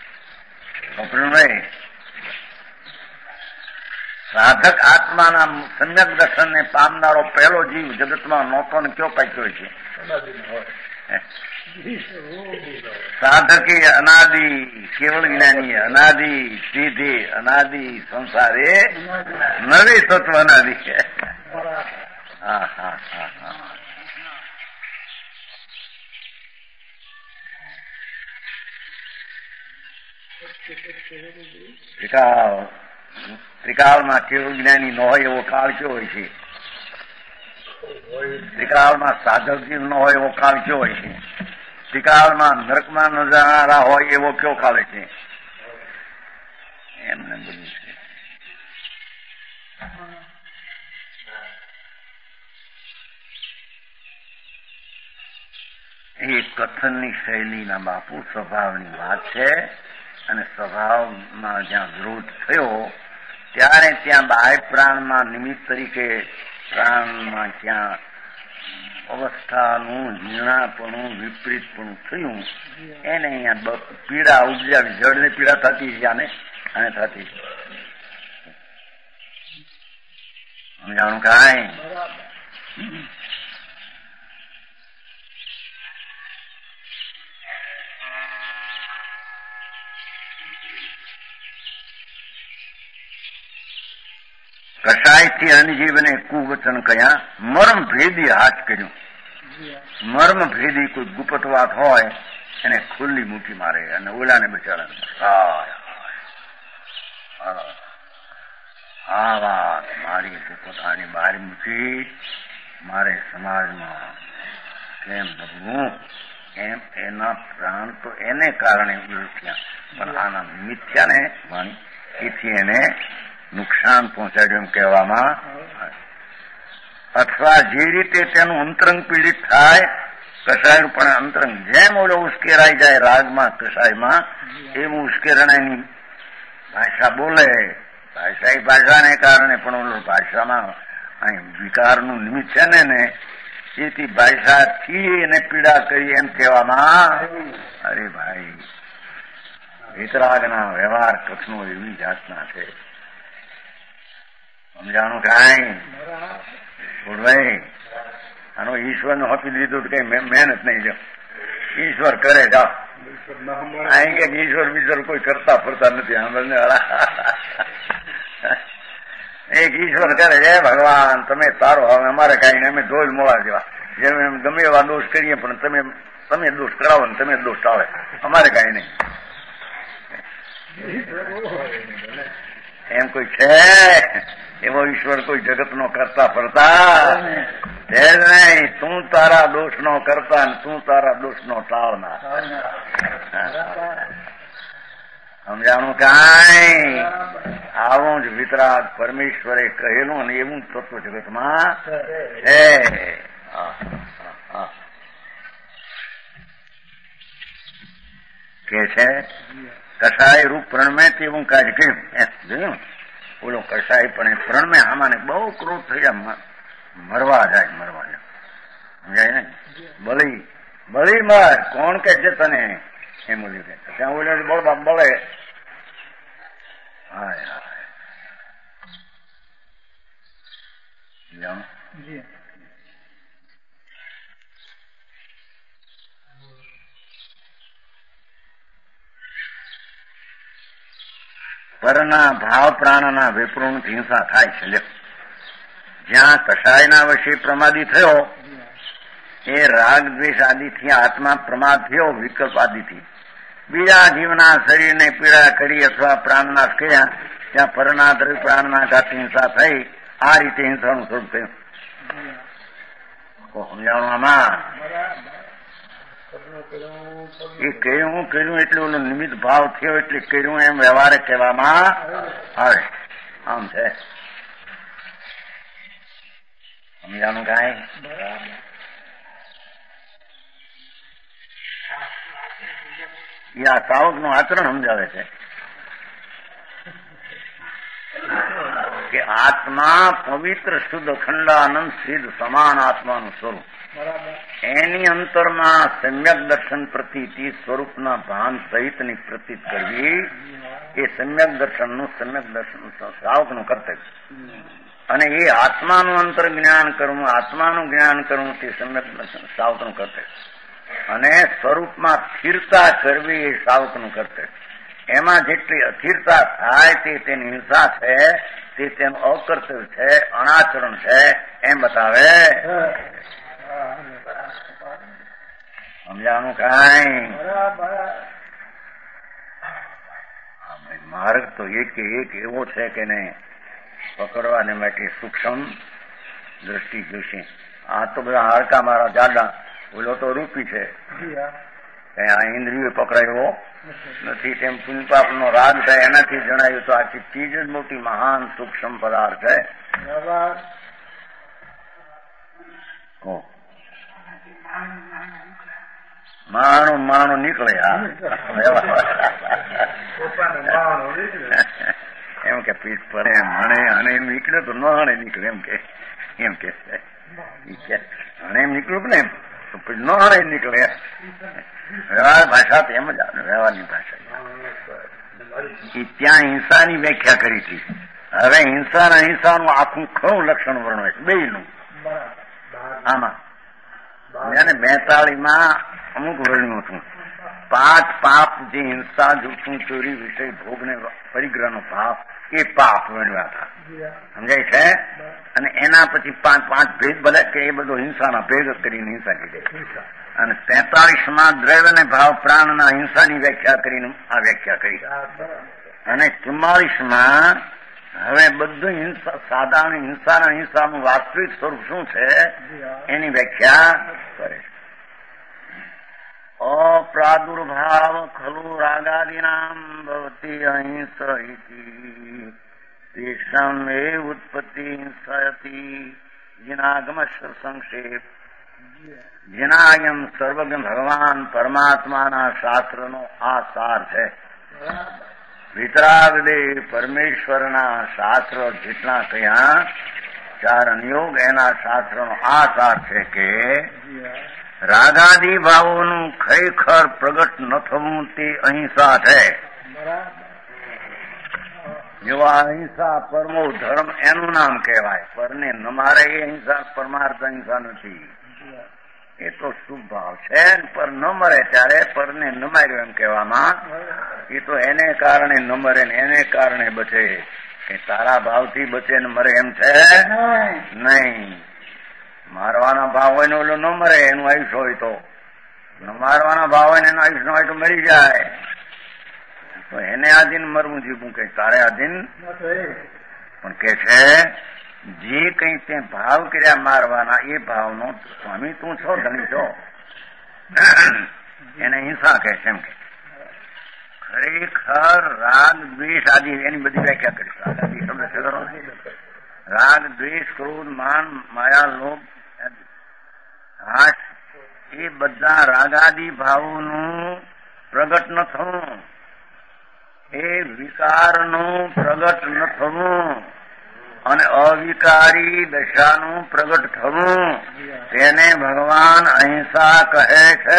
સાધક આત્માના સમ્યક દર્શન ને પામનારો પહેલો જીવ જગતમાં નહોતો ને કયો પાક્યો છે? સાધકે અનાદિ, કેવળ જ્ઞાની અનાદિ, સીધે અનાદિ, સંસારે નવી તત્વ અનાદિ છે. હા હા હા હા ત્રિકાળ ત્રિકાળમાં કેવળ જ્ઞાની ન હોય એવો કાળ કયો હોય છે? ત્રિકાળમાં સાધક જીવ ન હોય એવો કાળ કયો હોય છે? ત્રિકાળમાં નરકમાં ન જનારા હોય એવો કયો કાળ છે? એમને બધું છે. એ કથનની શૈલીના બાપુ સ્વભાવની વાત છે. અને સ્વભાવમાં જ્યાં વિરોધ થયો ત્યારે ત્યાં બાહ્ય પ્રાણમાં નિમિત્ત તરીકે પ્રાણમાં ત્યાં અવસ્થાનું ઝીણાપણું વિપરીતપણું થયું એને અહીંયા પીડા ઉપજાવી. જળને પીડા થતી છે આને અને થતી સમજાણું કાંઈ? કસાયથી અનજીવને કુવચન કયા મર્મ ભેદી હાથ કર્યું. મર્મ ભેદી કોઈ ગુપ્ત વાત હોય એને ખુલ્લી મૂકી મારે અને ઓલાને બચારા આ વાત મારી પોતાની બહાર મૂકી મારે સમાજમાં કેમ નભવું એમ એના પ્રાણ તો એને કારણે ઉલટ્યા, પણ આના મિથ્યા ને વાણી એથી એને નુકસાન પહોંચાડ્યું એમ કહેવામાં આવે. અથવા જે રીતે તેનું અંતરંગ પીડિત થાય, કસાય પણ અંતરંગ જેમ ઓલો ઉશ્કેરાઈ જાય રાગમાં કસાયમાં, એવું ઉશ્કેરણાની ભાષા બોલે. ભાષા એ ભાષાને કારણે પણ ઓલો ભાષામાં અહીં વિકારનું નિમિત્ત છે ને ને એથી ભાષાથી એને પીડા કરી એમ કહેવામાં. અરે ભાઈ, વિતરાગના વ્યવહાર કથનો એવી જાતના છે. સમજાણું કાંઈ ભાઈ? આનો ઈશ્વરને આપી દીધું તો કઈ મહેનત નહીં. જો ઈશ્વર કરે જાઓ, અહીં કે ઈશ્વર બીજર કોઈ કરતા ફરતા નથી. આંબળને એક ઈશ્વર કરે છે, ભગવાન તમે તારો હવે અમારે કઈ નહીં, અમે દોષ મોળા જેવા જેમ એમ ગમે એવા દોષ કરીએ પણ તમે તમે દોષ કરાવો ને તમે દોષ ટાળે, અમારે કઈ નહીં. એમ કોઈ છે એવો ઈશ્વર કોઈ જગત નો કરતા ફરતા છે જ નહીં. તું તારા દોષ નો કરતા ને તું તારા દોષ નો ટાળનાર. સમજાણું કાંઈ? આવું જ વિતરાગ પરમેશ્વરે કહેલું અને એવું તત્વ જગતમાં છે. કે છે કસાય રૂપ પ્રણમે તેવું કાજ કેમ જોયું? બોલો કસાય પણ પ્રણમે આમાંને બહુ ક્રોધ થઈ જાય, મરવા જાય મરવા જાય. સમજાય ને? બળી બળી મર. કોણ કે છે તને એમ બોલ્યું કે ત્યાં બોલ્યો બોલ બાપ બળે. હાય હાય પરના ભાવ પ્રાણના વિપૃણથી હિંસા થાય છે. જ્યાં કસાયના વશે પ્રમાદી થયો એ રાગ દ્વેષ આદિથી આત્મા પ્રમાદ થયો, વિકલ્પ આદિથી બીજા જીવના શરીરને પીડા કરી અથવા પ્રાણનાશ કર્યા, ત્યાં પરના દ્રવ્ય પ્રાણના ઘાતથી હિંસા થઈ. આ રીતે હિંસાનું સ્વરૂપ થયું. સમજાણું આમાં? એ કર્યું કર્યું એટલે ઓલો નિમિત્ત ભાવ થયો એટલે કર્યું એમ વ્યવહારે કહેવામાં આવે. આમ છે. સમજાણું કાંઈ? એ આ સાવક નું આચરણ સમજાવે છે કે આત્મા પવિત્ર શુદ્ધ અખંડાનંદ સિદ્ધ સમાન આત્માનું સ્વરૂપ, એની અંતરમાં સમ્યક દર્શન પ્રતીતિ સ્વરૂપના ભાન સહિતની પ્રતીત કરવી એ સમ્યક દર્શનનું સમ્યક દર્શન શ્રાવકનું કર્તવ્ય. અને એ આત્માનું અંતર જ્ઞાન કરવું, આત્માનું જ્ઞાન કરવું તે સમ્યક દર્શન શ્રાવકનું કર્તવ્ય. અને સ્વરૂપમાં સ્થિરતા કરવી એ શ્રાવકનું કર્તવ્ય. એમાં જેટલી અસ્થિરતા થાય તે તેની હિંસા છે, તે તેનું અકર્તવ્ય છે, અનાચરણ છે એમ બતાવે. સમજાણું કાંઈ? માર્ગ તો એક એક એવો છે કે ને પકડવાને માટે સૂક્ષ્મ દ્રષ્ટિ જોશે. આ તો બધા હાડકા મારા જાડા, ઓલો તો રૂપી છે, કઈ આ ઇન્દ્રિયો પકડાયો નથી. તેમ પુણ્યપાપ નો રાગ થાય એનાથી જણાયું તો આખી ચીજ જ મોટી મહાન સૂક્ષ્મ પદાર્થ છે. માણું માણું નીકળે. એમ કે પીઠ પર એમ હણે અને એમ નીકળે તો ન હણે નીકળે એમ કે એમ કે હણે એમ નીકળ્યું ને તો ન હણે નીકળે. વ્યવહાર ભાષા તો એમ જ આવે, વ્યવહારની ભાષા. ત્યાં હિંસાની વ્યાખ્યા કરી હતી. હવે હિંસાના હિંસાનું આખું ખરું લક્ષણ વર્ણવે છે બે નું. આમાં એને બેતાળી માં અમુક વર્ણ્યું હતું. પાંચ પાપ જે હિંસા, જૂઠું, ચોરી, વિષય, ભોગ ને પરિગ્રહ નો પાપ, એ પાપ વર્ણ્યા હતા. સમજાય છે? અને એના પછી પાંચ પાંચ ભેદ બધા કે એ બધો હિંસાના ભેદ કરીને હિંસા કીધી. અને તેતાલીસ માં દ્રવ્ય અને ભાવ પ્રાણના હિંસાની વ્યાખ્યા કરીને આ વ્યાખ્યા કરી. અને ચુમ્માલીસ માં હવે બધું હિંસા, સાધારણ હિંસાના હિંસાનું વાસ્તવિક સ્વરૂપ શું છે એની વ્યાખ્યા કરે. પ્રાદુર્ભાવ ખલુ રાગાદીનામ ભવતી અહિંસ ઇતિ તેષામ એવ ઉત્પત્તિ હિંસયતિ જીનાગમ સંક્ષેપ. જીનાગમ સર્વજ્ઞ ભગવાન પરમાત્માના શાસ્ત્રનો આ સાર છે. વિતરાગદે પરમેશ્વરના શાસ્ત્ર જેટલા કયા ચાર અનિયોગ એના શાસ્ત્રનો આ સાર છે કે રાગાદી ભાવોનું ખરેખર પ્રગટ ન થવું તે અહિંસા છે. જો અહિંસા પરમો ધર્મ એનું નામ કહેવાય. પરને ન મારે એ અહિંસા પરમાર્થ અહિંસા નથી. એ તો શુભ ભાવ છે. પર ન મરે ત્યારે પરને ન માર્યો એમ કહેવામાં. એ તો એને કારણે ન મરે ને એને કારણે બચે. કે તારા ભાવથી બચે ને મરે એમ છે નહીં. મારવાના ભાવ હોય ને ઓલો ન મરે એનું આયુષ્ય હોય તો, ન મારવાના ભાવ હોય ને એનું આયુષ્ય હોય તો મરી જાય. તો એને આધીન મરવું જીવવું કે તારે આધીન પણ કે છે જે કઈ તે ભાવ કર્યા મારવાના એ ભાવનો સ્વામી તું છો, ધણી છો, એને હિંસા કહે છે. એમ કે ખરેખર રાગ દ્વેષ આદિ એની બધી વ્યાખ્યા કરીશ. રાગ આદિ શબ્દ છે ખરો. રાગ દ્વેષ ક્રોધ માન માયા લોભ હાસ એ બધા રાગાદી ભાવોનું પ્રગટ ન થવું, એ વિકારનું પ્રગટ ન થવું અને અવિકારી દશાનું પ્રગટ થવું તેને ભગવાન અહિંસા કહે છે.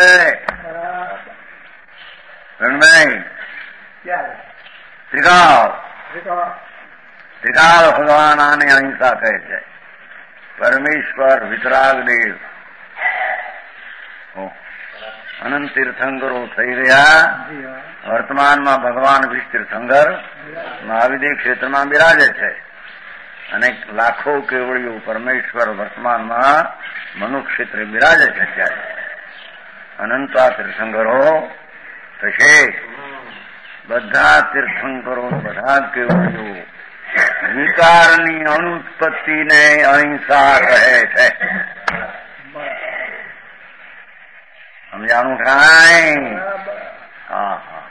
ત્રિકાળ ત્રિકાળ ભગવાન આને અહિંસા કહે છે. પરમેશ્વર વિતરાગદેવ અનંત તીર્થંકરો થઈ ગયા. વર્તમાનમાં ભગવાન વિષ તીર્થંકર મહાવિદ્ય ક્ષેત્રમાં બિરાજે છે અને લાખો કેવળીઓ પરમેશ્વર વર્તમાનમાં મનુષ્ય ક્ષેત્રે બિરાજે છે. ત્યારે અનંતા તીર્થંકરો થશે. બધા તીર્થંકરો બધા કેવળીઓ વિકારની અનુત્પત્તિને અહિંસા કહે છે. સમજાણું થાય? હા હા.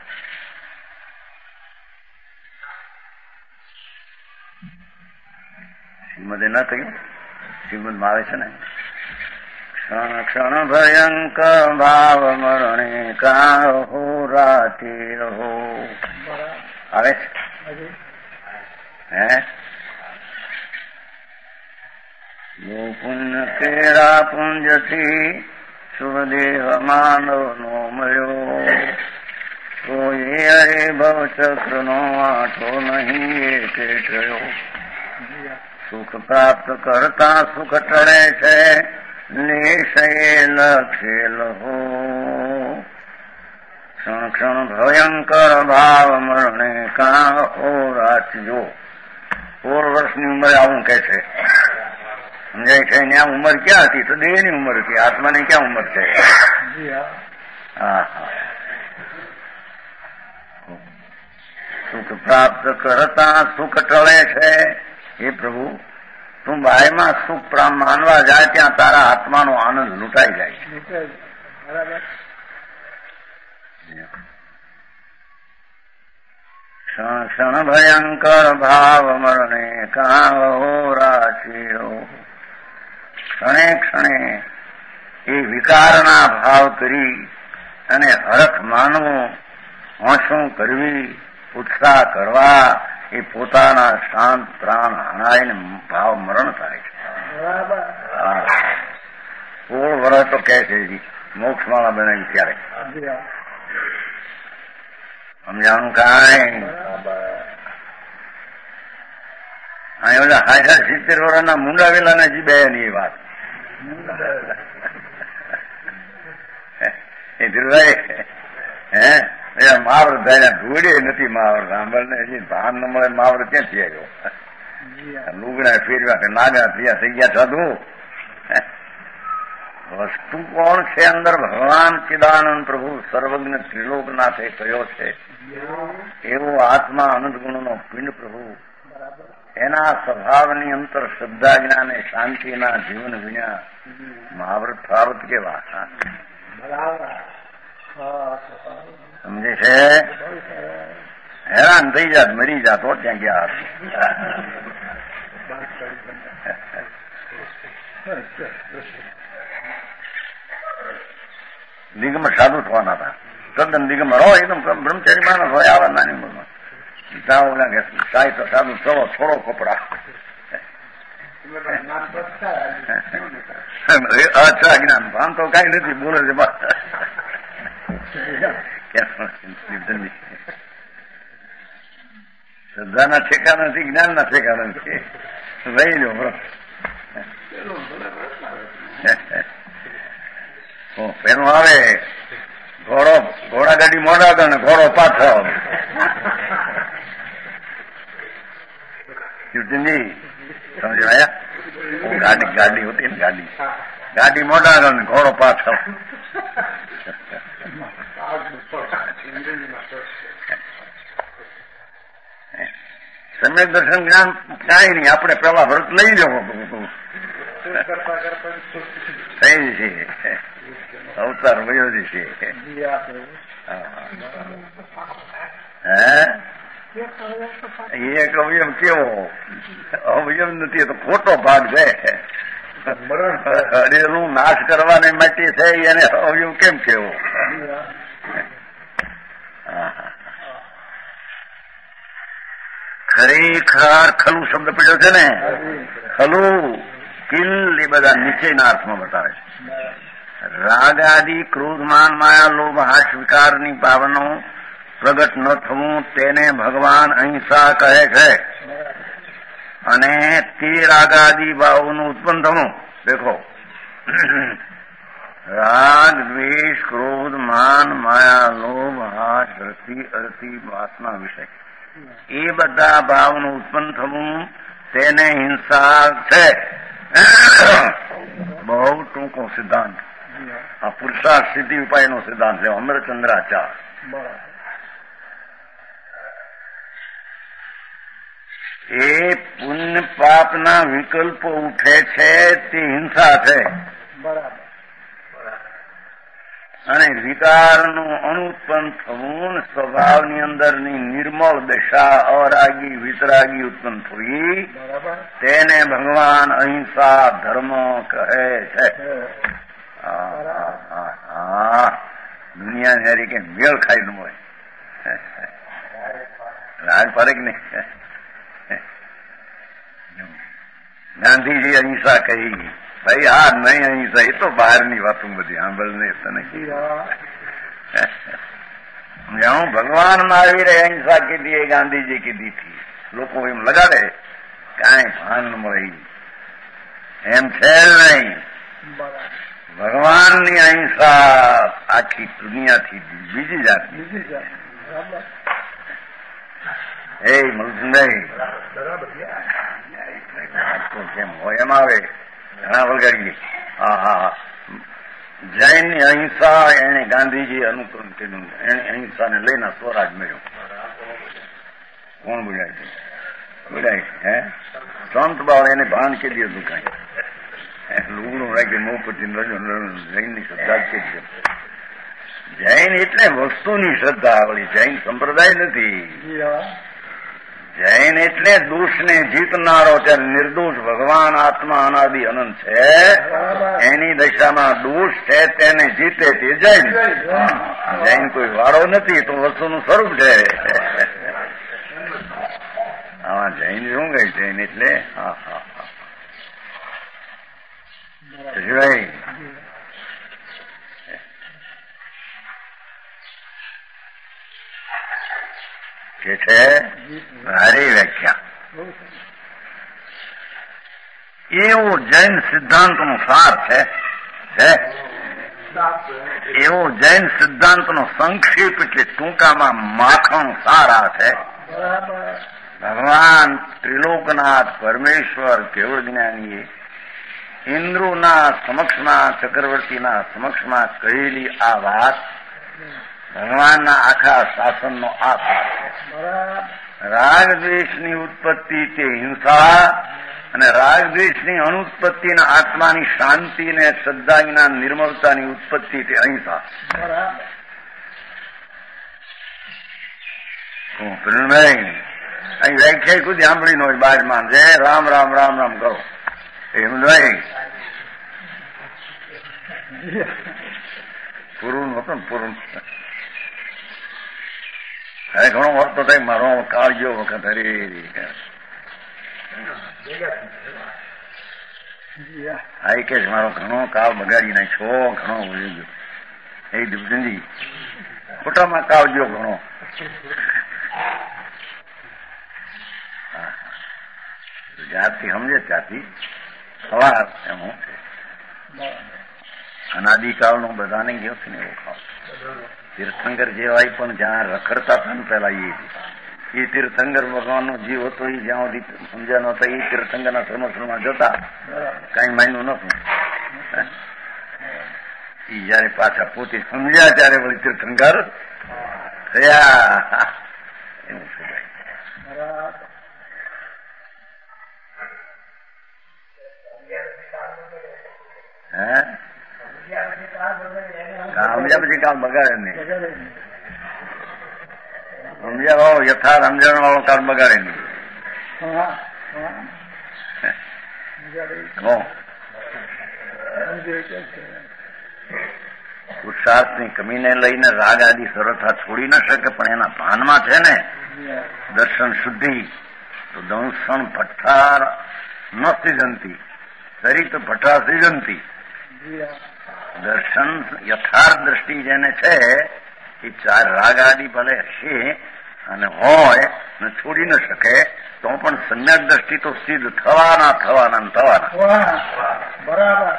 શ્રીમદે ન કહ્યું, શ્રીમદમાં આવે છે ને ક્ષણ ક્ષણ ભયંકર ભાવ મરણે કાહો રાતી રહો. આવે છે હે યો પુણ્ય કેરા પુંજથી શુભદેહ માનવ નો મળ્યો તો એ અરે ભવચક્ર નો આંઠો નહીં એ કેઠયો. સુખ પ્રાપ્ત કરતા સુખ ટળે છે લેશે લખેલ હો. ક્ષણ ક્ષણ ભયંકર ભાવ મરણે કાં હો રાચજો. સોળ વર્ષની ઉંમરે આવું કે છે. સમજાય છે? ત્યાં ઉંમર ક્યાં હતી? તો દેહની ઉંમર હતી. આત્માની ક્યાં ઉંમર છે? હા હા. સુખ પ્રાપ્ત કરતા સુખ ટળે છે. હે પ્રભુ, તું બાયમાં સુખ માનવા જાય ત્યાં તારા આત્માનો આનંદ લૂંટાઈ જાય છે. ક્ષણ ક્ષણ ભયંકર ભાવ મરણે કાહો રાચીરો. ક્ષણે ક્ષણે એ વિકારના ભાવ કરી અને હરખ માનવું, હોંશું કરવી, ઉત્સાહ કરવા, એ પોતાના શાંત પ્રાણ હણાઈને ભાવ મરણ થાય છે. સોળ વર્ષ તો કે છે મોક્ષમાળા બનાવી ત્યારે. સમજાણું કાંઈ? અહીં ઓલા હાજર સિત્તેર વર્ષના મુંડા વેલા જી બે ની એ વાત. એ ધીરુભાઈ હે મહાવૃત થાય ધોડે નથી મહાવૃત સાંભળને હજી ભાન ન મળે મહાવૃત ક્યાંથી આવ્યો? લુગડા ફેરવ્યા કે નાગા થયા થઈ ગયા સાધુ. વસ્તુ કોણ છે અંદર? ભગવાન ચિદાનંદ પ્રભુ સર્વજ્ઞ ત્રિલોકનાથે કહ્યો છે એવો આત્મા અનંત ગુણનો પિંડ પ્રભુ. એના સ્વભાવની અંતર શ્રદ્ધા જ્ઞાન શાંતિના જીવન વિના મહાવૃત ફાવત કેવા. સમજે છે? હેરાન થઈ જાત, મરી જાત હો ત્યાં ગયા. દિગંબર સાધુ થવાના હતા, તદ્દન દિગંબર હોય, એકદમ બ્રહ્મચારી માણસ હોય, આવા નાની ઉંમરમાં સાહેબ તો સાધુ ચલો થોડો કપડા અચ્છા જ્ઞાન આમ તો કઈ નથી બોલે છે. શ્રદ્ધાના ઠેકાણા નથી, જ્ઞાનના ઠેકાણા નથી. રહી લો એનું આવે ઘોડો ઘોડા ગાડી મોડા હતો ને ઘોડો પાછળ. ચૂંટણી સમજાયા? ગાડી ગાડી હોતી ને ગાડી ગાડી મોટા આગળ ને ઘોડો પાછળ. સમ્યક દર્શન જ્ઞાન કાંઈ નહીં, આપણે પેલા વ્રત લઈ જવો થઈ છે, અવતાર વયો છે. હે એક અવયવ કેવો અવયવ નથી, તો ખોટો ભાગ છે. હરેલું નાશ કરવાને માટે છે, એને અવયવ કેમ કેવો? ખરેખર ખલું શબ્દ પડ્યો છે ને, ખલું કિલ એ બધા નીચેના અર્થમાં બતાવે છે. રાગ આદિ ક્રોધ માન માયા લોભ હાસ વિકારની પાવનો પ્રગટ ન થવું તેને ભગવાન અહિંસા કહે છે. અને તે રાગાદી ભાવનું ઉત્પન્ન થવું, દેખો રાગ દ્વેષ ક્રોધ માન માયા લોભ હાસ રતિ અરતિ વાસના વિષય, એ બધા ભાવનું ઉત્પન્ન થવું તેને હિંસા છે. બહુ ટૂંકો સિદ્ધાંત, આ પુરુષાર્થ સિદ્ધિ ઉપાયનો સિદ્ધાંત છે. અમરચંદ્રાચાર એ પુણ્ય પાપના વિકલ્પો ઉઠે છે તે હિંસા છે. અને વિકારનું અનુત્પન્ન થવું, સ્વભાવની અંદરની નિર્મળ દશા અરાગી વિતરાગી ઉત્પન્ન થવી, તેને ભગવાન અહિંસા ધર્મ કહે છે. દુનિયા હારી કે મેળ ખાઈ ન હોય, રાગ પડે કે નહીં? ગાંધીજી અહિંસા કહી, ભાઈ હા નહીં અહિંસા, એ તો બહારની વાતો બધી સાંભળ નહીં તને. હું ભગવાન મહાવીરે અહિંસા કીધી, એ ગાંધીજી કીધી હતી. લોકો એમ લગાડે, કાંઈ ભાન ન મળે, એમ છે નહીં. ભગવાનની અહિંસા આખી દુનિયાથી બીજી જાતની. એ મલસુંભાઈ જેમ હોય એમ આવે, ઘણા વગાડીએ. હા હા, જૈનની અહિંસા એને ગાંધીજી અનુકરણ કર્યું, એને અહિંસાને લઈને સ્વરાજ મળ્યો. કોણ બોલાય છે? બોલાય હે સંત બાળ એને ભાન કે દીધું કઈ લુગડું રાખી મોપતિ જૈનની શ્રદ્ધા કે જૈન એટલે વસ્તુની શ્રદ્ધા વળી, જૈન સંપ્રદાય નથી. જૈન એટલે દોષને જીતનારો, ત્યારે નિર્દોષ ભગવાન આત્મા અનાદિ અનંત છે, એની દશામાં દોષ છે તેને જીતે તે જૈન. જૈન કોઈ વાળો નથી, તો વસ્તુનું સ્વરૂપ છે. આમાં જૈન શું ગઈ? જૈન એટલે હા હા ભાઈ કે છે સારી વ્યાખ્યા. એવો જૈન સિદ્ધાંતનો સાર છે, એવો જૈન સિદ્ધાંતનો સંક્ષેપ એટલે ટૂંકામાં માખણ સારા છે. ભગવાન ત્રિલોકનાથ પરમેશ્વર કેવળ જ્ઞાનીએ ઇન્દ્રોના સમક્ષમાં, ચક્રવર્તીના સમક્ષમાં કહેલી આ વાત ભગવાનના આખા શાસનનો આધાર છે. રાગ દ્વેષની ઉત્પત્તિ તે હિંસા, અને રાગ દ્વેષની અનુત્પત્તિના આત્માની શાંતિ ને શ્રદ્ધા જ્ઞાન નિર્મળતાની ઉત્પત્તિ તે અહિંસા. નહીં અહીં વ્યાખ્યા ખુદ સાંભળી ન હોય બાજમાં જે રામ રામ રામ રામ કરો એમ નહીં. પૂરું હતું ને પૂરું હવે ઘણો વખત તો થાય મારો કાળજો વખત હરી આ કે મારો ઘણો કાળ બગાડી નાખ્યો ઘણો વળી ગયો એ દુર્જનજી ખોટામાં કાળજો ઘણો. જાતથી સમજે ત્યાંથી સવાર એમ છે અનાદિકાળનો બધાને ગયો છે ને એવો ખાવ. તીર્થંકર જેવાય પણ જ્યાં રખડતા હતા ને પેલા એ તીર્થંકર ભગવાનનો જીવ હતો એ જ્યાં સુધી સમજ્યા નહોતા એ તીર્થંકરના સમર્થનમાં જતા કઈ માન્યું નતું. એ જયારે પાછા પોતે સમજ્યા ત્યારે વળી તીર્થંકર થયા એવું છે ભાઈ. હે સમજ્યા પછી કામ બગાડે નહીં. સમજ્યા વાળો યથાર્થ સમજણ વાળો કામ બગાડે નહીં. પુરુષાર્થની કમીને લઈને રાગ આદિ સરળતા છોડી ન શકે પણ એના ભાનમાં છે ને દર્શન શુદ્ધિ તો દંશન ભઠ્ઠાર ન સિજંતી સરિત ભઠ્ઠા સિજંતી. દર્શન યથાર્થ દ્રષ્ટિ જેને છે એ ચાર રાગ આદિ ભલે હશે અને હોય ને છોડી ન શકે તો પણ સમ્યક દ્રષ્ટિ તો સિદ્ધ થવાના થવાના થવાના. બરાબર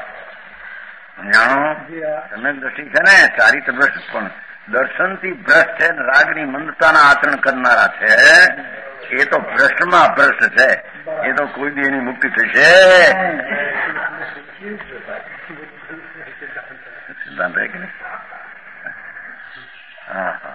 જાણો સમ્યક દ્રષ્ટિ છે ને ચારિત્ર ભ્રષ્ટ પણ દર્શનથી ભ્રષ્ટ છે ને રાગની મંદતાના આચરણ કરનારા છે એ તો ભ્રષ્ટમાં ભ્રષ્ટ છે. એ તો કોઈ દી એની મુક્તિ થશે સિદ્ધાંત છે કે નહીં? હા હા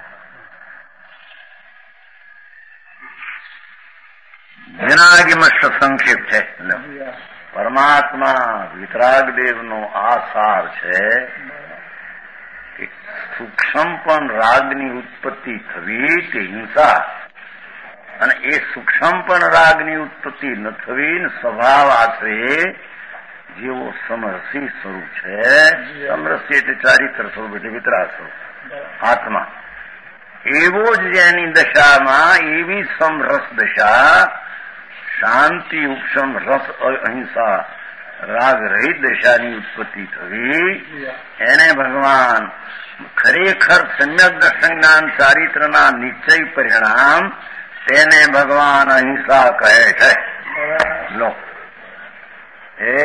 વિરાગીમસ્ત સંક્ષેપ છે. પરમાત્મા વિતરાગદેવનો આ સાર છે કે સૂક્ષ્મ પણ રાગની ઉત્પત્તિ થવી તે હિંસા અને એ સૂક્ષ્મ પણ રાગની ઉત્પત્તિ ન થવી સ્વભાવ આશરે જેવો સમરસી સ્વરૂપ છે. સમરસી એટલે ચારિત્ર સ્વરૂપ એટલે વિતરાગ સ્વરૂપ આત્મા એવો જ જેની દશામાં એવી સમરસ દશા શાંતિ ઉપશમ રસ અહિંસા રાગ રહિત દશાની ઉત્પત્તિ થવી એને ભગવાન ખરેખર સમ્યક દર્શન જ્ઞાન ચારિત્રના નિશ્ચય પરિણામ તેને ભગવાન અહિંસા કહે છે. લો એ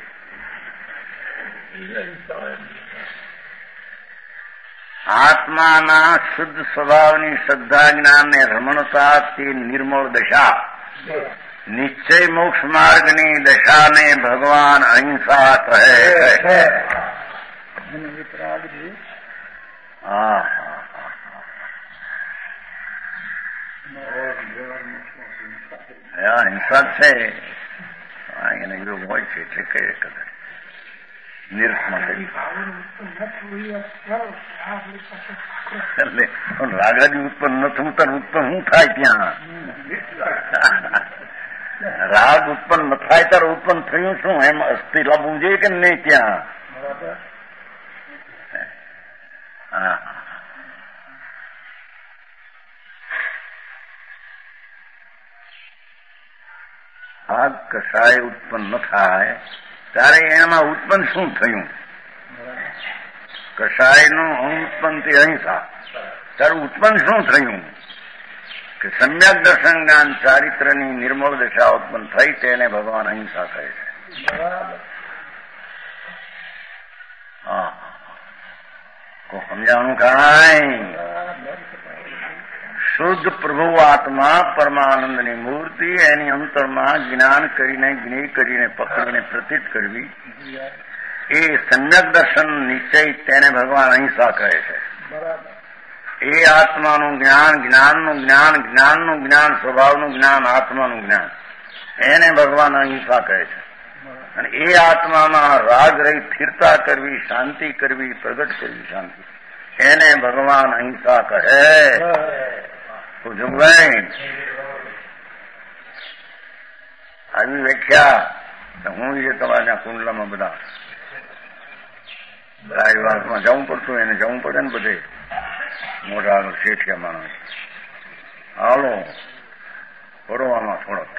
આત્માના શુદ્ધ સ્વભાવની શ્રદ્ધા જ્ઞાનને રમણતા તે નિર્મળ દશા નિશ્ચય મોક્ષ માર્ગની દશાને ભગવાન અહિંસા કહે છે. હા હિંસા છે એને એવું હોય છે એટલે કે કદાચ નિરસમાં એટલે રાગાદી ઉત્પન્ન ન થવું તાર ઉત્પન્ન શું થાય ત્યાં? રાગ ઉત્પન્ન ન થાય તાર ઉત્પન્ન થયું શું એમ અસ્થિ લાવવું જોઈએ કે નહીં ત્યાં? હા રાગ કશાય ઉત્પન્ન ન થાય ત્યારે એમાં ઉત્પન્ન શું થયું? કશાયનું ઉત્પન્ન તે અહિંસા ત્યારે ઉત્પન્ન શું થયું કે સમ્યક દર્શન જ્ઞાન ચારિત્રની નિર્મળ દશા ઉત્પન્ન થઈ તેને ભગવાન અહિંસા કહે છે. હા સમજાવવાનું કાંઈ શુદ્ધ પ્રભુ આત્મા પરમાનંદની મૂર્તિ એની અંતરમાં જ્ઞાન કરીને જ્ઞેય કરીને પકડીને પ્રતીત કરવી એ સમ્યક દર્શન નિશ્ચય તેને ભગવાન અહિંસા કહે છે. એ આત્માનું જ્ઞાન જ્ઞાનનું જ્ઞાન જ્ઞાનનું જ્ઞાન સ્વભાવનું જ્ઞાન આત્માનું જ્ઞાન એને ભગવાન અહિંસા કહે છે. અને એ આત્મામાં રાગ રહી સ્થિરતા કરવી શાંતિ કરવી પ્રગટ કરવી શાંતિ એને ભગવાન અહિંસા કહે. તો જોગભાઈ આવી વ્યાખ્યા હું એ તમારા કુંડલામાં બધા રાયવાસમાં જવું પડતું, એને જવું પડે ને બધે મોટા શેઠિયા માણસ. હાલો ફરવામાં થોડોક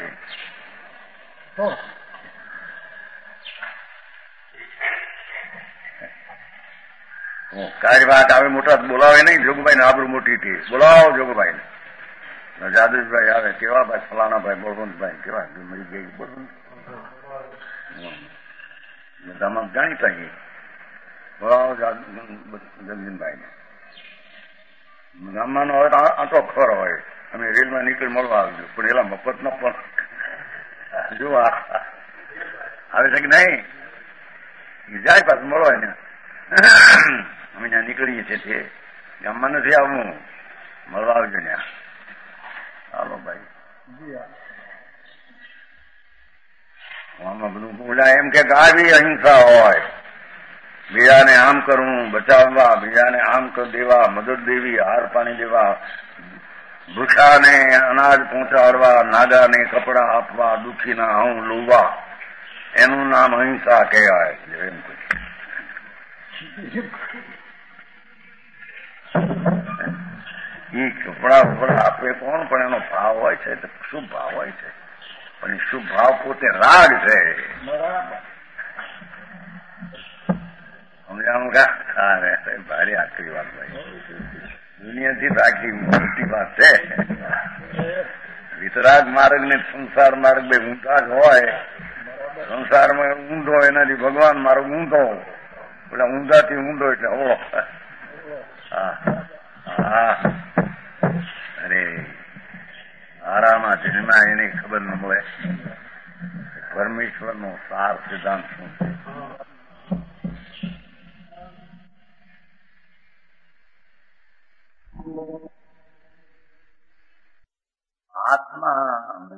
કાંઈ વાત આવે મોટા બોલાવે નહીં. જોગભાઈ ને આબરૂ મોટી હતી. બોલાવો જોગભાઈ ને. જાદુભાઈ આવે, કેવા ભાઈ ફલાણા ભાઈ બળવંતભાઈ કેવા મરી ગઈ બળવંત બધામાં જાણીતા એ. બોલાવો જગદીનભાઈ ને. ગામમાં હોય તો આટો ખરો હોય. અમે રેલમાં નીકળી મળવા આવજો, પણ એલા મફત નો પણ જો આવે છે કે નહીં જાય પાછું મળવા એને. અમે ત્યાં નીકળીએ છીએ તે ગામમાં નથી આવવું, મળવા આવજો ત્યાં. હાલો ભાઈ. આમાં બધું બોલા એમ કે આવી અહિંસા હોય. બીજાને આમ કરવું, બચાવવા, બીજાને આમ કરી દેવા, મદદ દેવી, હાર પાણી દેવા, ભૂખાને અનાજ પહોંચાડવા, નાગાને કપડા આપવા, દુઃખીના આવું લોવા, એનું નામ અહિંસા કહેવાય. એમ એ કપડા વપડા આપે કોણ, પણ એનો ભાવ હોય છે તો શુભ ભાવ હોય છે. પણ એ શુભ ભાવ પોતે રાગ છે. સમજાણું કા? ભારે આખરી વાત ભાઈ. દુનિયાથી તો આખી મોટી વાત છે. વિતરાગ માર્ગ ને સંસાર માર્ગ બે ઊંધા જ હોય. સંસારમાં ઊંધો, એનાથી ભગવાન માર્ગ ઊંધો. પેલા ઊંધાથી ઊંધો એટલે હો. હા હા અરે આરામાં જન્મા એને ખબર ન મળે પરમેશ્વર નો સાર સિદ્ધાંત શું છે. આત્મા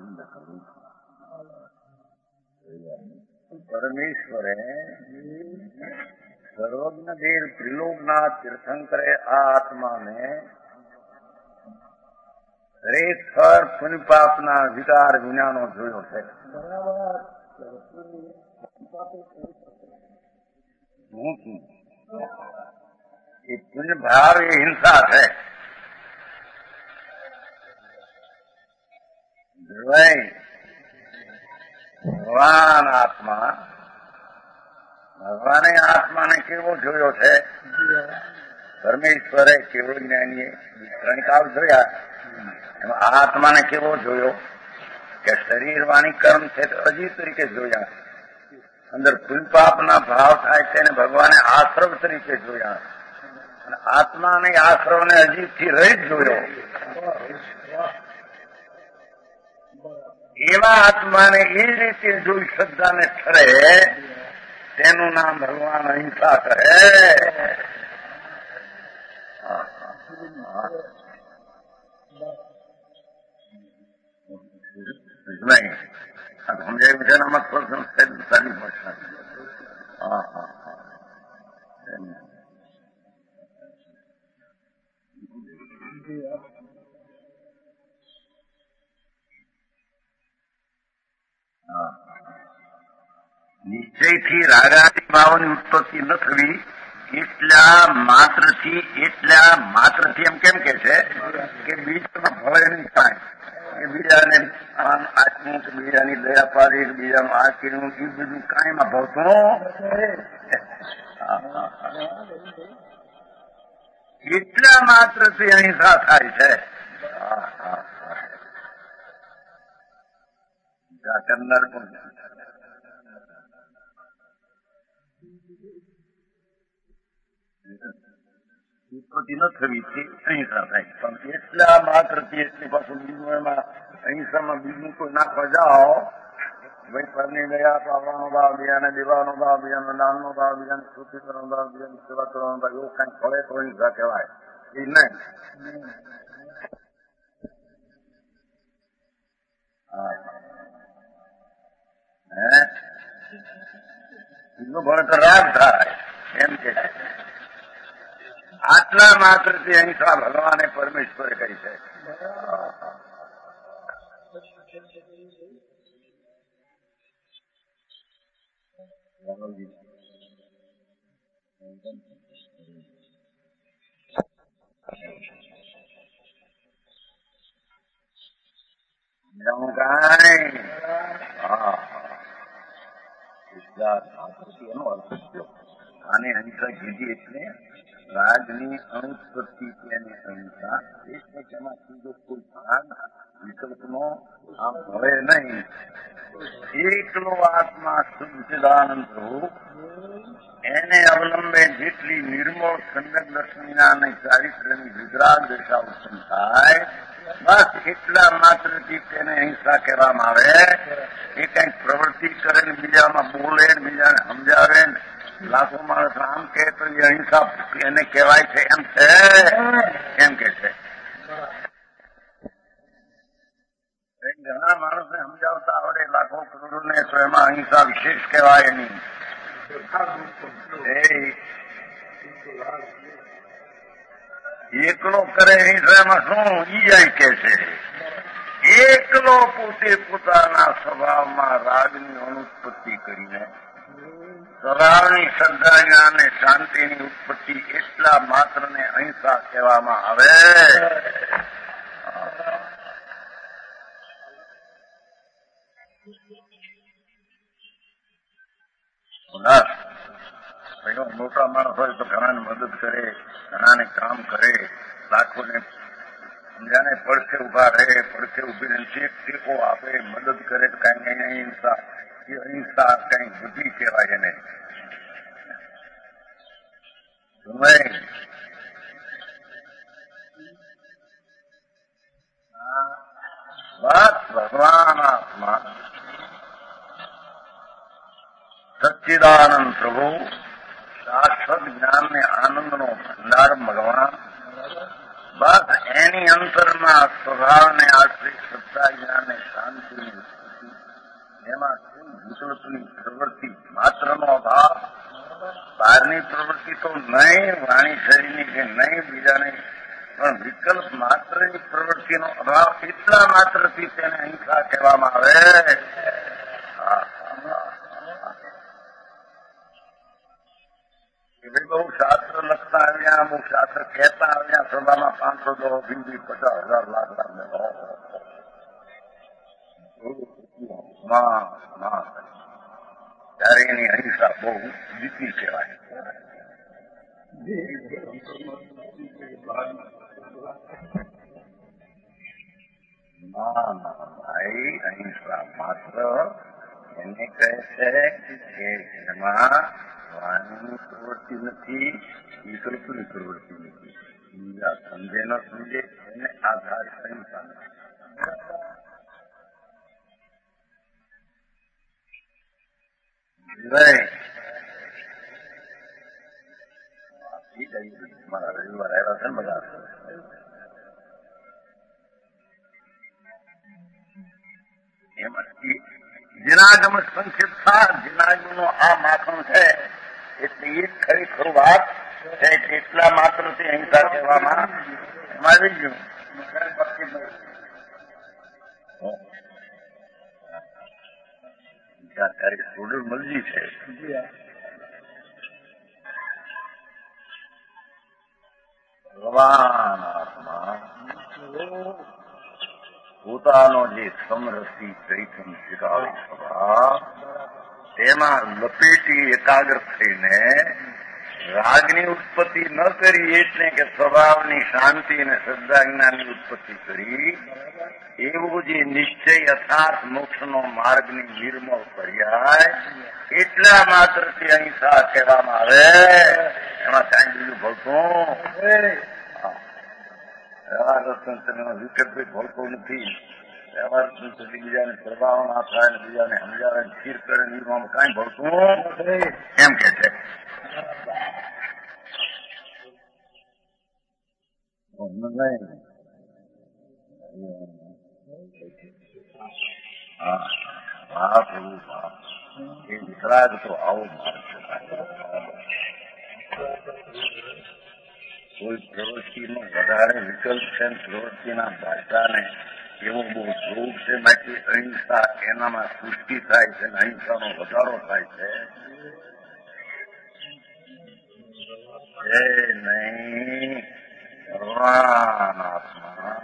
પરમેશ્વરે સર્વજ્ઞ દેવ ત્રિલોકના તીર્થંકરે આ આત્માને ખરેખર પુણ્યપાપના વિકાર વિનાનો જોયો છે. હું છું એ પુણ્ય ભાવ એ હિંસા છે. ભગવાન આત્મા ભગવાને આત્માને કેવો જોયો છે? પરમેશ્વરે કેવો જ્ઞાનીએ ત્રણ કાળ જોયા. એમાં આત્માને કેવો જોયો કે શરીર વાણી કર્મ છે તો અજીવ તરીકે જોયા. અંદર પુલપાપના ભાવ થાય તેને ભગવાને આશ્રવ તરીકે જોયા. અને આત્માને આશ્રવને અજીવથી રહિત જોયો. એવા આત્માને એ રીતે જોઈ શ્રદ્ધાને ઠરે તેનું નામ ભગવાન અહિંસા કહે. નહીં સમજાયું છે ને? આમાં થોડું સારી ભાષા. હા હા હા નિશ્ચયથી રાગાદી ભાવની ઉત્પત્તિ ન થવી એટલા માત્રથી એટલા માત્રથી એમ કેમ કે છે કે બીજામાં ભય નહીં થાય કે બીજાને આચવું કે બીજાની દયા પાડી કે બીજાનું આ કર્યું એ બધું કાંઈમાં ભાવતું એટલા માત્રથી અહિંસા થાય છે. કરનાર પણ ઉત્પત્તિ ન થવી તે અહિંસા થાય. પણ એટલા માત્રથી એટલી પાછું બીજું એમાં અહિંસામાં બીજું કોઈ નાખવા જાઓ ભાઈ પરની દયા પાવાનો ભાવ, બીજાને દેવાનો ભાવ, બીજાનો દાનનો ભાવ, બીજાને સ્તુતિ કરવાનો ભાવ, બીજાની સેવા કરવાનો ભાવ, એવું કઈ ફળે તો અહિંસા કહેવાય. એ નહીં. હે બીજું ભણે તો રાગ થાય એમ કે છે. આટલા માત્રથી અહિંસા ભગવાને પરમેશ્વરે કહી છે. આને અહિંસા કીધી એટલે રાગની અનુત્પત્તિ તેની અહિંસા એટલે તેમાં સીધો કોઈ ભાગ વિકલ્પનો આમ હોય નહીં. એકલો આત્મા શુદ્ધાનંદ રૂપ એને અવલંબે જેટલી નિર્મળ સંગત દર્શનના અને ચારિત્ર્યની વિતરાગ દશા ઉત્પન્ન થાય, બસ એટલા માત્રથી તેને અહિંસા કહેવામાં આવે. એ કઈક પ્રવૃત્તિ કરે ને બીજામાં બોલે ને બીજાને સમજાવે ને લાખો માણસ આમ કે તો એ અહિંસા એને કહેવાય છે એમ છે એમ કે છે. ઘણા માણસને સમજાવતા આવડે લાખો કરોડોને તો એમાં અહિંસા વિશેષ કહેવાય નહીં. એકલો કરે અહિંસામાં શું ઈ જાય કે છે. એકલો પોતે પોતાના સ્વભાવમાં રાગની અનુત્પત્તિ કરીને સ્વભાવની શ્રદ્ધા અને શાંતિની ઉત્પત્તિ એટલા માત્રને અહિંસા કહેવામાં આવે. મોટા માણસ હોય તો ઘણાને મદદ કરે, ઘણાને કામ કરે, લાખોને સમજાને પડખે ઉભા રહે, પડખે ઉભીને ચેક ટેકો આપે, મદદ કરે તો કઈ અહિંસા એ અહિંસા કઈ બુદ્ધિ કહેવાય એને. બસ ભગવાન આત્મા સચ્ચિદાનંદ પ્રભુ શાશ્વત જ્ઞાન ને આનંદનો ભંડાર ભગવાન, બસ એની અંતરમાં સ્વભાવને આશ્રિત શ્રદ્ધા જ્ઞાન ને શાંતિની ઉત્પત્તિ, એમાં વિકલ્પની પ્રવૃત્તિ માત્રનો અભાવ. બહારની પ્રવૃત્તિ તો નહીં, વાણી શરીરની કે નહીં બીજાની, પણ વિકલ્પ માત્રની પ્રવૃત્તિનો અભાવ એટલા માત્રથી તેને અહિંસા કહેવામાં આવે. કે ભાઈ બહુ શાસ્ત્ર લખતા આવ્યા, બહુ શાસ્ત્ર કહેતા આવ્યા, સભામાં પાંચસો દો બિંદી પચાસ હજાર લાખ લાખ ત્યારે એની અહિંસા બહુ દીકરી કહેવાય. ના ના ભાઈ, અહિંસા માત્ર એને કહે છે કે જેમાં વાણીની પ્રવૃત્તિ નથી, વિકલ્પની પ્રવૃત્તિ નથી. બીજા સમજે ન સમજે એને આધાર અહિંસા નથી. મારા રવિવાર આવ્યા છે ને બધા, એમાં જિનાગમ સંક્ષિપ્તા જિનાગમનો આ માખણ છે એટલે એ ખરી ખરું વાત છે કે એટલા માત્રથી અહિંસા કહેવામાં આવી ગયું. તારી સોડલ મરજી છે. ભગવાન આત્મા પોતાનો જે સમરસી ચૈતન્ય શિરાળી સ્વભાવ તેમાં લપેટી એકાગ્ર થઈને રાગની ઉત્પત્તિ ન કરી એટલે કે સ્વભાવની શાંતિ અને શ્રદ્ધા જ્ઞાનની ઉત્પત્તિ કરી, એવો જે નિશ્ચય યથાર્થ મોક્ષનો માર્ગની નિર્મળ પર્યાય એટલા માત્રથી અહિંસા કહેવામાં આવે. એમાં કાંઈ બીજું ભળતું વ્યવહાર રત્ન વિકટ ભળતો નથી. વ્યવહાર રત્ન બીજાને પ્રભાવ ના થાય ને બીજાને સમજાવે સ્થિર કરે નિર્માણ કાંઈ ભળતું એમ કે છે. હા હા પ્રભુ એ વિતરાગ તો આવો માર્ગ છે. કોઈ પ્રવૃત્તિનો વધારે વિકલ્પ છે પ્રવૃત્તિના ભાષાને એવું બહુ જોવું છે બાકી અહિંસા એનામાં સૃષ્ટિ થાય છે અને અહિંસાનો વધારો થાય છે એ નહીં સર્વાનાત્મા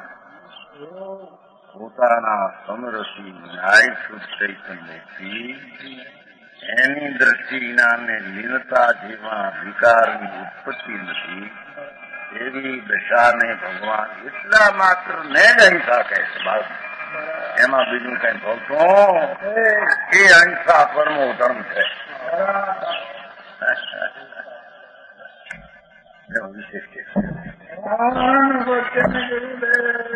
પોતાના સમરસી ન્યાય શુદ્ધ ચૈતન્યથી એની દ્રષ્ટિ જ્ઞાનને લીનતા જેવા વિકારની ઉત્પત્તિ નથી એવી દશાને ભગવાન એટલા માત્ર ને જ અહિંસા કહે છે બાબુ એમાં બીજું કઈ ભવતો એ અહિંસા પરમો ધર્મ છે વિશેષ કે